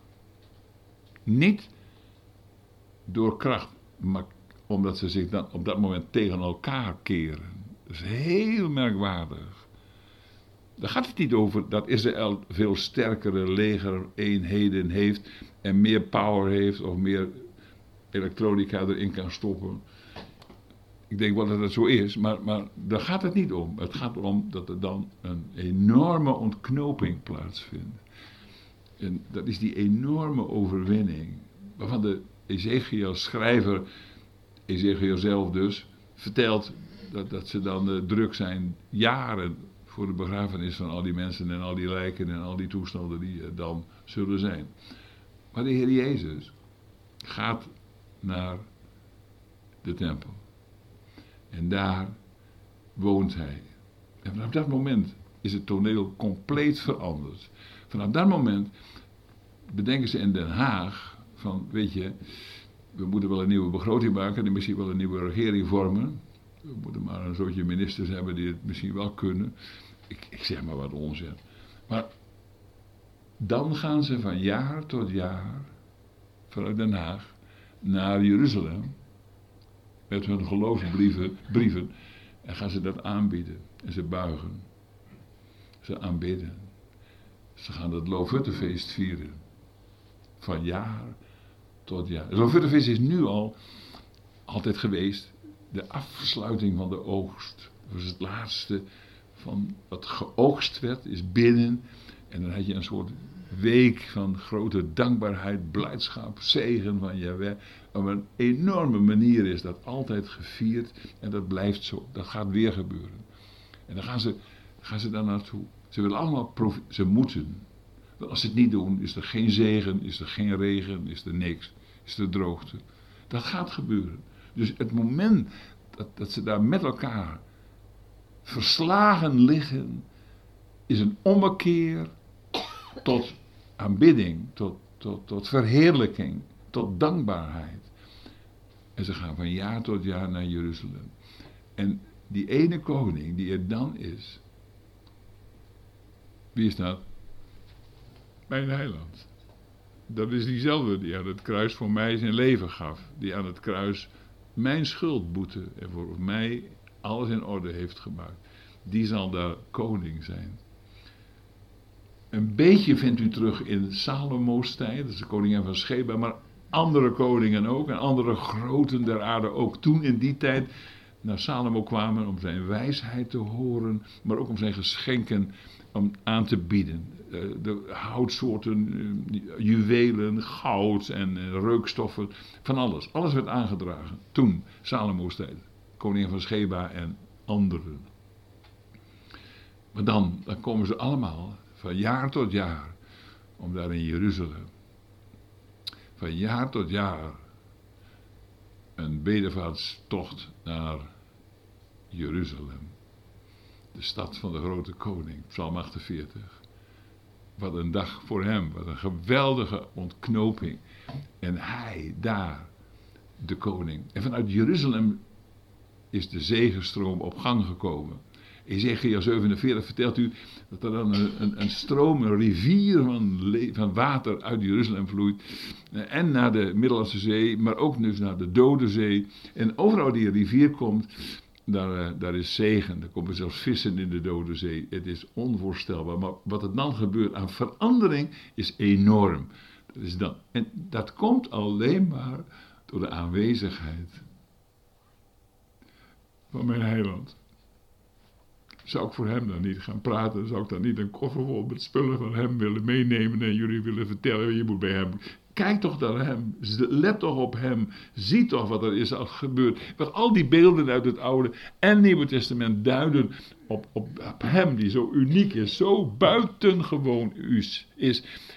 Niet door kracht, maar omdat ze zich dan op dat moment tegen elkaar keren. Dat is heel merkwaardig. Daar gaat het niet over dat Israël veel sterkere legereenheden heeft en meer power heeft of meer elektronica erin kan stoppen. Ik denk wel dat het zo is, maar, maar daar gaat het niet om. Het gaat erom dat er dan een enorme ontknoping plaatsvindt. En dat is die enorme overwinning, waarvan de Ezechiel-schrijver, Ezechiel zelf dus, vertelt dat, dat ze dan uh, druk zijn jaren voor de begrafenis van al die mensen en al die lijken en al die toestanden die er dan zullen zijn. Maar de Heer Jezus gaat naar de tempel. En daar woont hij. En vanaf dat moment is het toneel compleet veranderd. Vanaf dat moment bedenken ze in Den Haag van, weet je, we moeten wel een nieuwe begroting maken en misschien wel een nieuwe regering vormen. We moeten maar een soortje ministers hebben die het misschien wel kunnen. Ik, ik zeg maar wat onzin. Maar dan gaan ze van jaar tot jaar vanuit Den Haag naar Jeruzalem met hun geloofsbrieven brieven, en gaan ze dat aanbieden. En ze buigen. Ze aanbidden. Ze gaan het Loofhuttenfeest vieren. Van jaar tot jaar. Het Loofhuttenfeest is nu al altijd geweest de afsluiting van de oogst. Dat was het laatste van wat geoogst werd, is binnen. En dan had je een soort week van grote dankbaarheid, blijdschap, zegen van Jahweh. Op een enorme manier is dat altijd gevierd en dat blijft zo. Dat gaat weer gebeuren. En dan gaan ze, gaan ze daar naartoe. Ze willen allemaal, profi- ze moeten. Want als ze het niet doen, is er geen zegen, is er geen regen, is er niks, is er droogte. Dat gaat gebeuren. Dus het moment dat, dat ze daar met elkaar verslagen liggen, is een ommekeer tot aanbidding, tot, tot, tot verheerlijking, tot dankbaarheid. En ze gaan van jaar tot jaar naar Jeruzalem. En die ene koning die er dan is, wie is dat? Mijn heiland. Dat is diezelfde die aan het kruis voor mij zijn leven gaf. Die aan het kruis mijn schuld boette en voor mij alles in orde heeft gemaakt. Die zal daar koning zijn. Een beetje vindt u terug in Salomo's tijd, dat is de koningin van Sheba, maar andere koningen ook en andere groten der aarde ook toen in die tijd naar Salomo kwamen om zijn wijsheid te horen, maar ook om zijn geschenken om aan te bieden. De houtsoorten, juwelen, goud en reukstoffen, van alles. Alles werd aangedragen toen, Salomo's tijd, koningin van Sheba en anderen. Maar dan, dan komen ze allemaal van jaar tot jaar om daar in Jeruzalem, van jaar tot jaar, een bedevaartstocht naar Jeruzalem. De stad van de grote koning, Psalm achtenveertig. Wat een dag voor hem, wat een geweldige ontknoping. En hij daar, de koning. En vanuit Jeruzalem is de zegenstroom op gang gekomen. Ezechiel zevenenveertig vertelt u dat er dan een, een, een stroom, een rivier van, le- van water uit Jeruzalem vloeit. En naar de Middellandse Zee, maar ook dus naar de Dode Zee. En overal die rivier komt, daar, daar is zegen. Er komen zelfs vissen in de Dode Zee. Het is onvoorstelbaar. Maar wat er dan gebeurt aan verandering is enorm. Dat is dan, en dat komt alleen maar door de aanwezigheid van mijn heiland. Zou ik voor hem dan niet gaan praten? Zou ik dan niet een koffer vol met spullen van hem willen meenemen en jullie willen vertellen, je moet bij hem. Kijk toch naar hem, let toch op hem, zie toch wat er is al gebeurd. Want al die beelden uit het Oude en Nieuwe Testament duiden op, op, op hem die zo uniek is, zo buitengewoon is.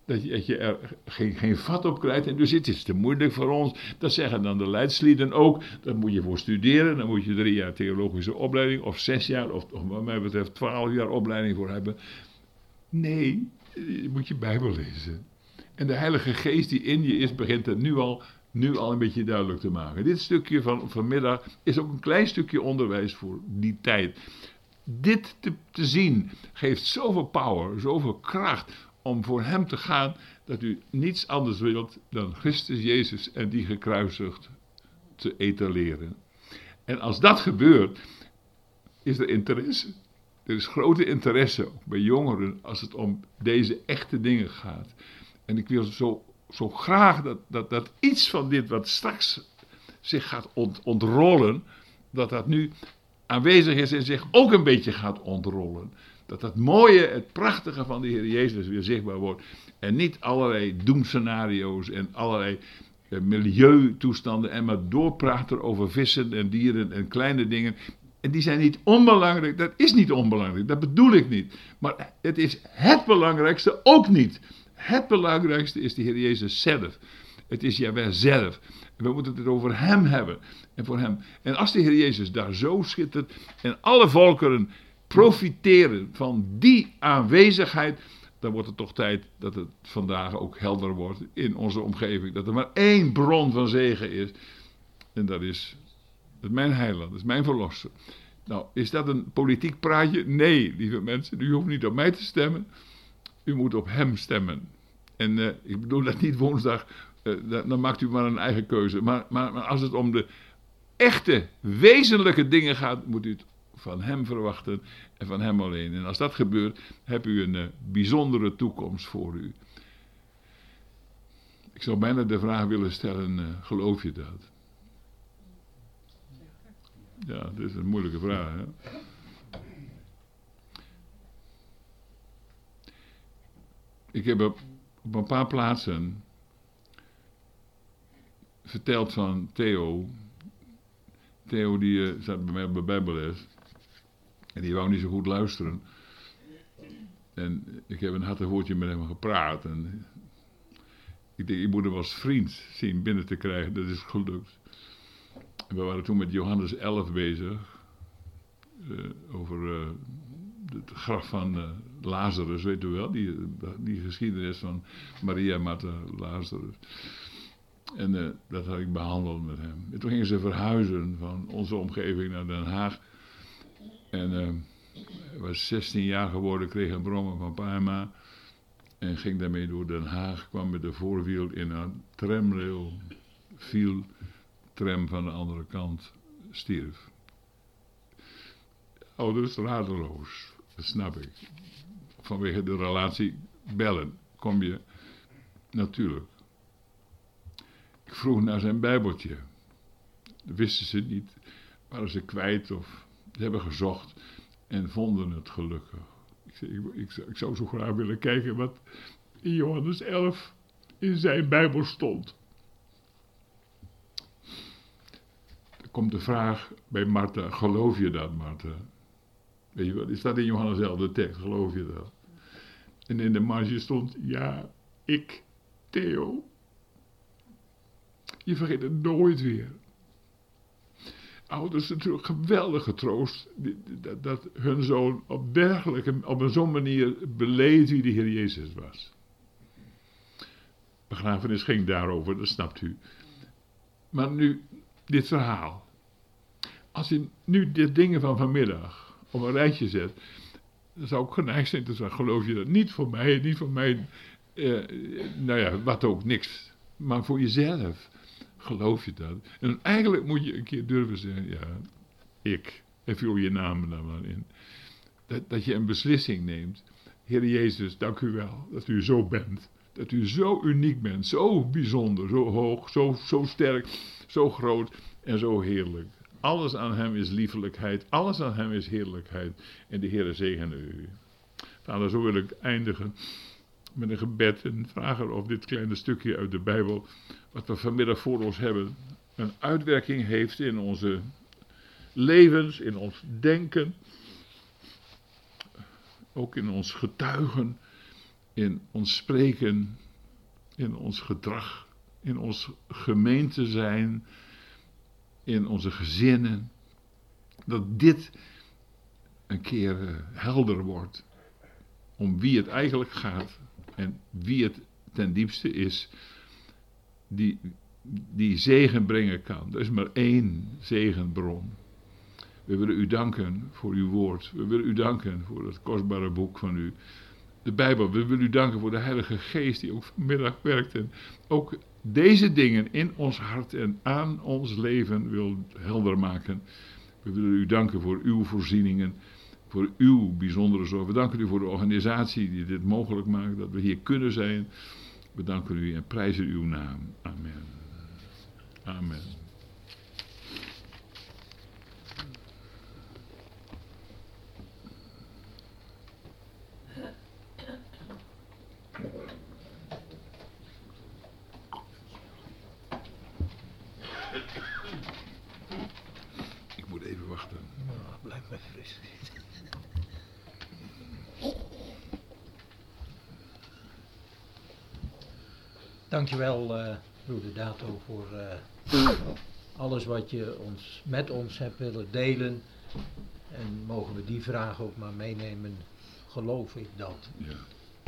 Dat je, dat je er geen, geen vat op krijgt. En dus het is te moeilijk voor ons. Dat zeggen dan de leidslieden ook. Daar moet je voor studeren. Dan moet je drie jaar theologische opleiding. Of zes jaar. Of, of wat mij betreft twaalf jaar opleiding voor hebben. Nee, je moet je Bijbel lezen. En de Heilige Geest die in je is, begint het nu al, nu al een beetje duidelijk te maken. Dit stukje van vanmiddag is ook een klein stukje onderwijs voor die tijd. Dit te, te zien geeft zoveel power, zoveel kracht om voor hem te gaan, dat u niets anders wilt dan Christus Jezus en die gekruisigd te etaleren. En als dat gebeurt, is er interesse. Er is grote interesse, ook bij jongeren, als het om deze echte dingen gaat. En ik wil zo, zo graag dat, dat, dat iets van dit wat straks zich gaat ont, ontrollen, dat dat nu aanwezig is en zich ook een beetje gaat ontrollen. Dat dat mooie, het prachtige van de Heer Jezus weer zichtbaar wordt. En niet allerlei doemscenario's en allerlei eh, milieutoestanden en maar doorpraten over vissen en dieren en kleine dingen. En die zijn niet onbelangrijk, dat is niet onbelangrijk, dat bedoel ik niet. Maar het is het belangrijkste ook niet. Het belangrijkste is de Heer Jezus zelf. Het is Jahweh zelf. En we moeten het over hem hebben. En voor hem. En als de Heer Jezus daar zo schittert en alle volkeren profiteren van die aanwezigheid, dan wordt het toch tijd dat het vandaag ook helder wordt in onze omgeving. Dat er maar één bron van zegen is. En dat is, dat is mijn heiland, dat is mijn verlosser. Nou, is dat een politiek praatje? Nee, lieve mensen, u hoeft niet op mij te stemmen. U moet op hem stemmen. En uh, ik bedoel dat niet woensdag, uh, dan maakt u maar een eigen keuze. Maar, maar, maar als het om de echte, wezenlijke dingen gaat, moet u het van hem verwachten en van hem alleen. En als dat gebeurt, hebt u een uh, bijzondere toekomst voor u. Ik zou bijna de vraag willen stellen, uh, geloof je dat? Ja, dat is een moeilijke vraag, hè? Ik heb op, op een paar plaatsen verteld van Theo. Theo die uh, zat bij mij op de Bijbelles. En die wou niet zo goed luisteren. En ik heb een hartig woordje met hem gepraat. En ik denk, ik moet hem als vriend zien binnen te krijgen. Dat is gelukt. En we waren toen met Johannes elf bezig. Uh, over uh, het graf van uh, Lazarus, weet u wel. Die, die geschiedenis van Maria, Martha, Lazarus. En uh, dat had ik behandeld met hem. En toen gingen ze verhuizen van onze omgeving naar Den Haag. En uh, hij was zestien jaar geworden, kreeg een brommer van pa en ma. En ging daarmee door Den Haag, kwam met de voorwiel in een tramrail, viel, tram van de andere kant, stierf. Ouders radeloos, dat snap ik. Vanwege de relatie bellen, kom je natuurlijk. Ik vroeg naar zijn bijbeltje. Dat wisten ze niet, waren ze kwijt of ze hebben gezocht en vonden het gelukkig. Ik, zei, ik, ik, ik zou zo graag willen kijken wat in Johannes elf in zijn Bijbel stond. Er komt de vraag bij Martha, geloof je dat, Martha? Weet je wat, is dat in Johannes elf de tekst, geloof je dat? En in de marge stond, ja, ik, Theo. Je vergeet het nooit weer. Ouders natuurlijk geweldige troost dat, dat hun zoon op dergelijke, op een zo'n manier beleed wie de Heer Jezus was. Begrafenis ging daarover, dat snapt u. Maar nu, dit verhaal. Als je nu de dingen van vanmiddag op een rijtje zet, dan zou ik geneigd zijn te zeggen, geloof je dat? Niet voor mij, niet voor mij, eh, nou ja, wat ook, niks. Maar voor jezelf. Geloof je dat? En eigenlijk moet je een keer durven zeggen, ja, ik, en vul je namen daar maar in. Dat, dat je een beslissing neemt. Heer Jezus, dank u wel dat u zo bent. Dat u zo uniek bent, zo bijzonder, zo hoog, zo, zo sterk, zo groot en zo heerlijk. Alles aan hem is liefelijkheid, alles aan hem is heerlijkheid. En de Heer zegene u. Vader, zo wil ik eindigen met een gebed en vragen of dit kleine stukje uit de Bijbel, wat we vanmiddag voor ons hebben, een uitwerking heeft in onze levens, in ons denken, ook in ons getuigen. in ons spreken, in ons gedrag, in ons gemeente zijn, in onze gezinnen. Dat dit een keer uh, helder wordt om wie het eigenlijk gaat en wie het ten diepste is die, die zegen brengen kan. Er is maar één zegenbron. We willen u danken voor uw woord. We willen u danken voor het kostbare boek van u. De Bijbel. We willen u danken voor de Heilige Geest die ook vanmiddag werkt. En ook deze dingen in ons hart en aan ons leven wil helder maken. We willen u danken voor uw voorzieningen. Voor uw bijzondere zorg. We danken u voor de organisatie die dit mogelijk maakt. Dat we hier kunnen zijn. We danken u en prijzen uw naam. Amen. Amen. Ik moet even wachten. Nou, blijf maar rustig. Dankjewel, uh, broeder Dato, voor uh, alles wat je ons, met ons hebt willen delen. En mogen we die vraag ook maar meenemen, geloof ik dat. Ja.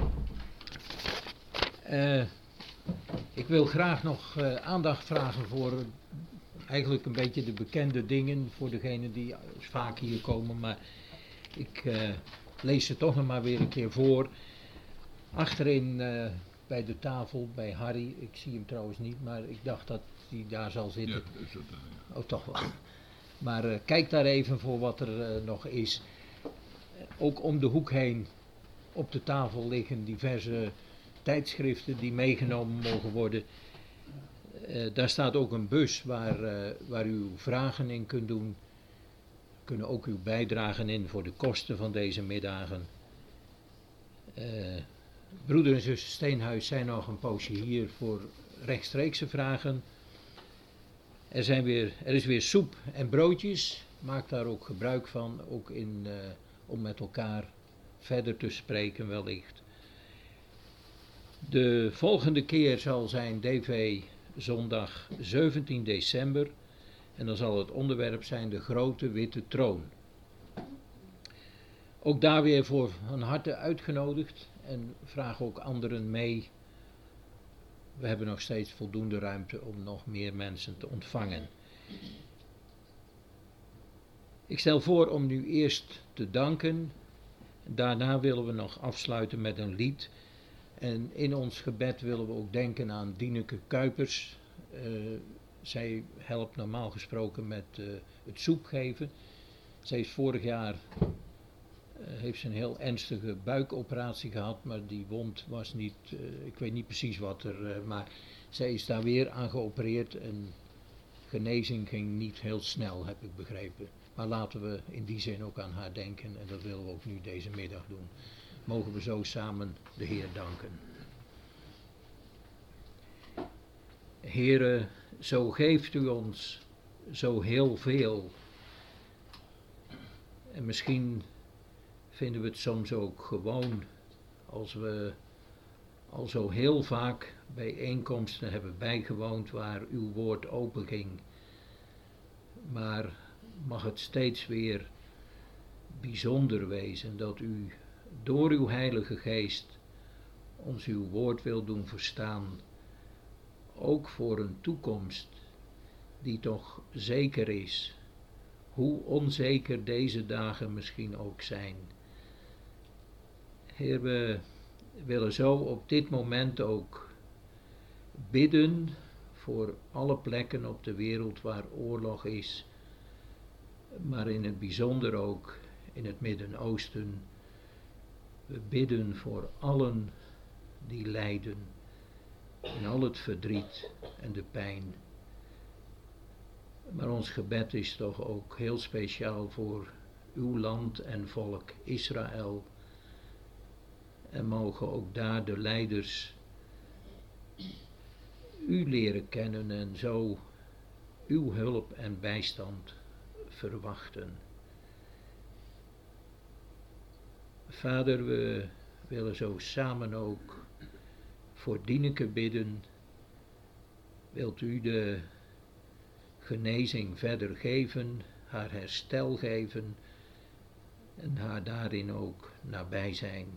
Uh, ik wil graag nog uh, aandacht vragen voor uh, eigenlijk een beetje de bekende dingen voor degenen die vaak hier komen, maar ik uh, lees ze toch nog maar weer een keer voor. Achterin uh, bij de tafel, bij Harry, ik zie hem trouwens niet, maar ik dacht dat hij daar zal zitten. Ja, is dat dan, ja. Oh, toch wel. Maar uh, kijk daar even voor wat er uh, nog is. Uh, ook om de hoek heen op de tafel liggen diverse tijdschriften die meegenomen mogen worden. Uh, daar staat ook een bus waar, uh, waar u uw vragen in kunt doen. Kunnen ook uw bijdragen in voor de kosten van deze middagen. Uh, broeder en zuster Steenhuis zijn nog een poosje hier voor rechtstreekse vragen. Er, zijn weer, er is weer soep en broodjes. Maak daar ook gebruik van, ook in, uh, om met elkaar verder te spreken wellicht. De volgende keer zal zijn D V zondag zeventien december. En dan zal het onderwerp zijn de grote witte troon. Ook daar weer voor van harte uitgenodigd. En vraag ook anderen mee. We hebben nog steeds voldoende ruimte om nog meer mensen te ontvangen. Ik stel voor om nu eerst te danken. Daarna willen we nog afsluiten met een lied. En in ons gebed willen we ook denken aan Dieneke Kuipers. Uh, zij helpt normaal gesproken met uh, het soep geven. Zij is vorig jaar, uh, heeft ze een heel ernstige buikoperatie gehad, maar die wond was niet, uh, ik weet niet precies wat er, uh, maar zij is daar weer aan geopereerd en genezing ging niet heel snel, heb ik begrepen. Maar laten we in die zin ook aan haar denken en dat willen we ook nu deze middag doen. Mogen we zo samen de Heer danken. Heere, zo geeft u ons zo heel veel. En misschien vinden we het soms ook gewoon als we al zo heel vaak bijeenkomsten hebben bijgewoond waar uw woord open ging. Maar mag het steeds weer bijzonder wezen dat u door uw Heilige Geest ons uw woord wil doen verstaan, ook voor een toekomst die toch zeker is, hoe onzeker deze dagen misschien ook zijn. Heer, we willen zo op dit moment ook bidden voor alle plekken op de wereld waar oorlog is, maar in het bijzonder ook in het Midden-Oosten. We bidden voor allen die lijden, in al het verdriet en de pijn. Maar ons gebed is toch ook heel speciaal voor uw land en volk Israël. En mogen ook daar de leiders u leren kennen en zo uw hulp en bijstand verwachten. Vader, we willen zo samen ook voor Dieneke bidden. Wilt u de genezing verder geven, haar herstel geven en haar daarin ook nabij zijn.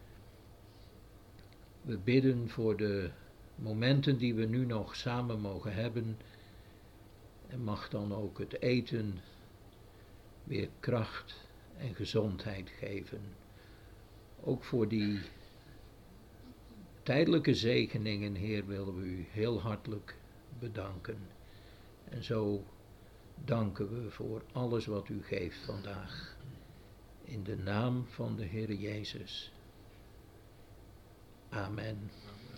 We bidden voor de momenten die we nu nog samen mogen hebben en mag dan ook het eten weer kracht en gezondheid geven. Ook voor die tijdelijke zegeningen, Heer, willen we u heel hartelijk bedanken. En zo danken we voor alles wat u geeft vandaag. In de naam van de Heer Jezus. Amen.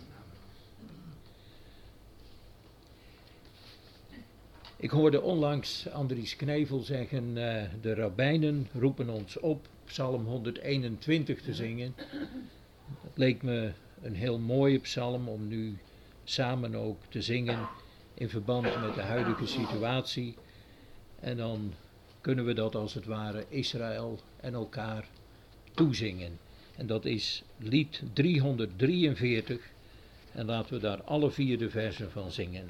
Ik hoorde onlangs Andries Knevel zeggen, uh, de rabbijnen roepen ons op Psalm honderdeenentwintig te zingen. Het leek me een heel mooie psalm om nu samen ook te zingen in verband met de huidige situatie. En dan kunnen we dat als het ware Israël en elkaar toezingen. En dat is lied driehonderddrieënveertig. En laten we daar alle vier de versen van zingen.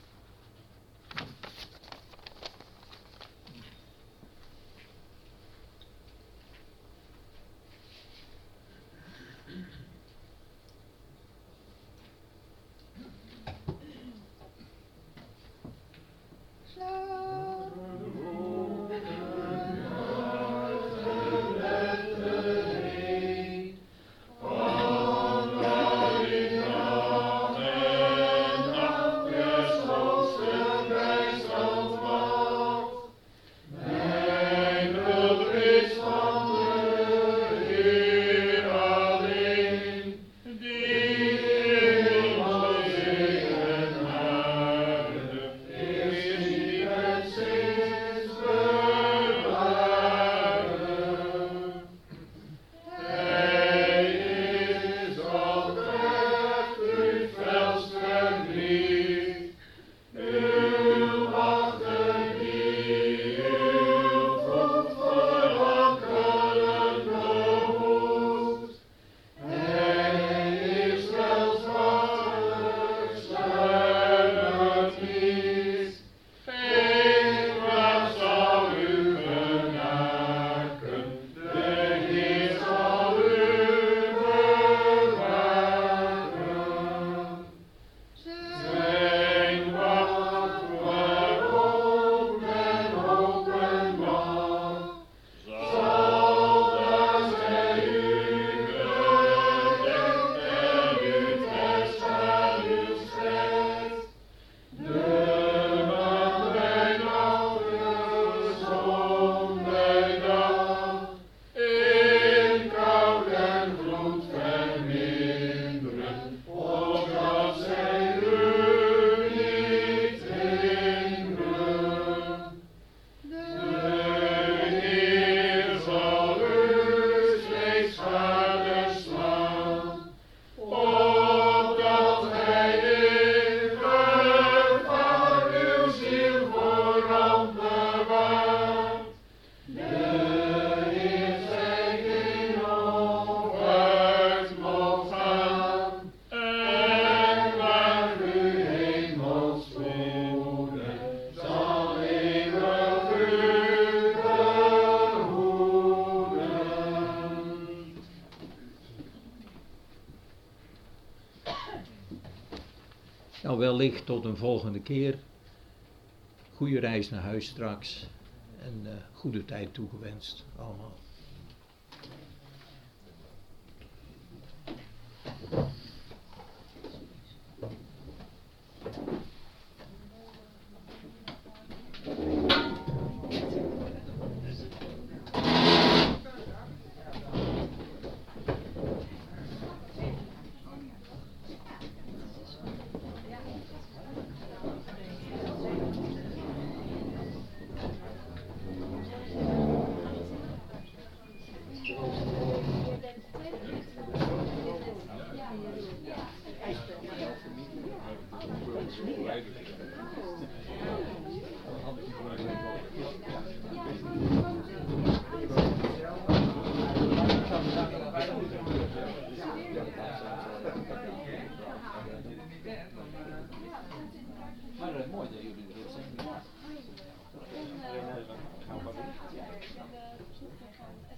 Nou, wellicht tot een volgende keer. Goede reis naar huis straks. En uh, goede tijd toegewenst allemaal.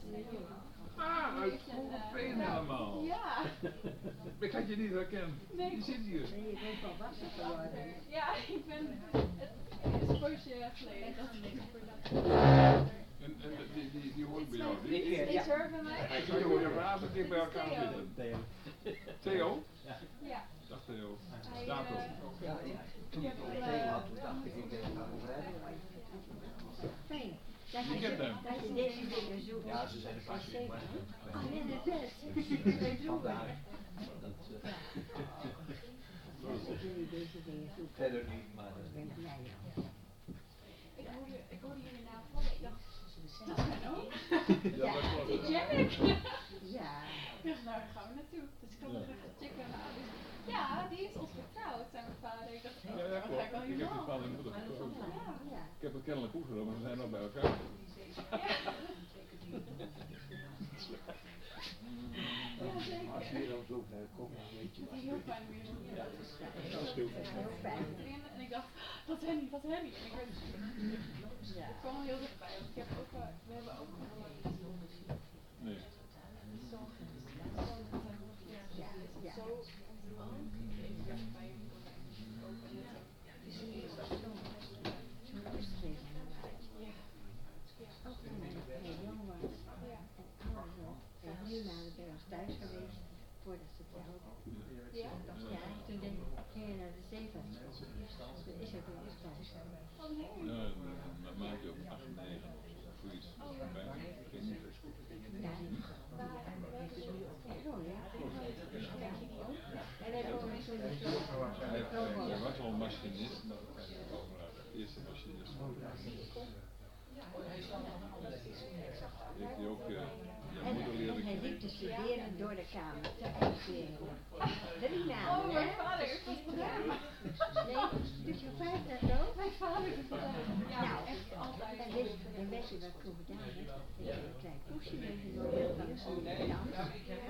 Ah, uit Koolveen helemaal. Ja. Ik had je niet herkend. Nee, Je zit hier. En je bent volwassen geworden. Ja, ik ben het is een jaar geleden dat ik voor dat. En, en die, die, die hoor ik bij jou. Die, Is er bij mij? die hoor je razend dicht bij elkaar Theo. zitten. Theo. Theo? Ja. Dag Theo. Hij, Datum. eh, Ja, ik, toen ik nog Theo had, toen dacht ik, ik ben het gaan overrijden. Fijn. Dat Je kent hem. dat je deze dingen zoekt. Ja, ze zijn er vast weer, maar Oh, nee, dat is het. vandaar. Dat, eh, Dus ik wil niet deze dingen zoeken. verder niet, maar Ik eh, ben blij. Ik hoorde, ik hoorde jullie naam vallen. Ik dacht, dat is mijn oom. Ja, dat klopt. Die ken ik. Ja. Ik dacht, nou, daar gaan we naartoe. Dus ik had Ja. nog even checken. mijn ouders. Ja, die is ons getrouwd, zei mijn vader. Ik dacht, Ja, oh, ja, wat ga ik klopt. al Ik heb helemaal? het vader en moeder gekozen. Ja. Ja. Ik heb het kennelijk goed gedaan, maar ze zijn nog bij elkaar. Ja, zeker. als je dan zoekt naar kom, dan weet je Het wat. is heel fijn om hier te Ja, zijn. dat is, dat is heel fijn. Heel fijn. En ik dacht, dat Henny, dat Henny. En ik werd, Ja. ik kwam er heel dichtbij, want ik heb ook, eh, we hebben ook nog een Nee. zo, Ja, ja. zo ontroerend. Ik ben bij hem ook en het is Zo rustig is het. ja, Ook toen ik heel jong was. ja, En ouder was. En heel lang bij ons thuis geweest. Voordat ze trouwden. ja. Ja, toen denk ik, ging je naar de zeevaartschool. Toen is er bij ons thuis. Oh nee. Ja, een maandje op acht, negen of zo, zoiets. Bijna. Geen idee. Ja. Oh ja. En hij woonde toen de vloot. Hij, hij, hij was al machinist, maar de eerste machinist. Heeft hij ook uh, je En, moeder en leren hij liep kennen? te studeren door de kamer. Te uitzweren. Drie Oh, namen, mijn hè? vader heeft dat gedaan. Nee, doet je vader dat ook? Mijn vader heeft dat gedaan. Ja, Nou, echt altijd. en weet, en weet je wat ik toen gedaan heb? Ik heb een klein poesje meegenomen van de dans.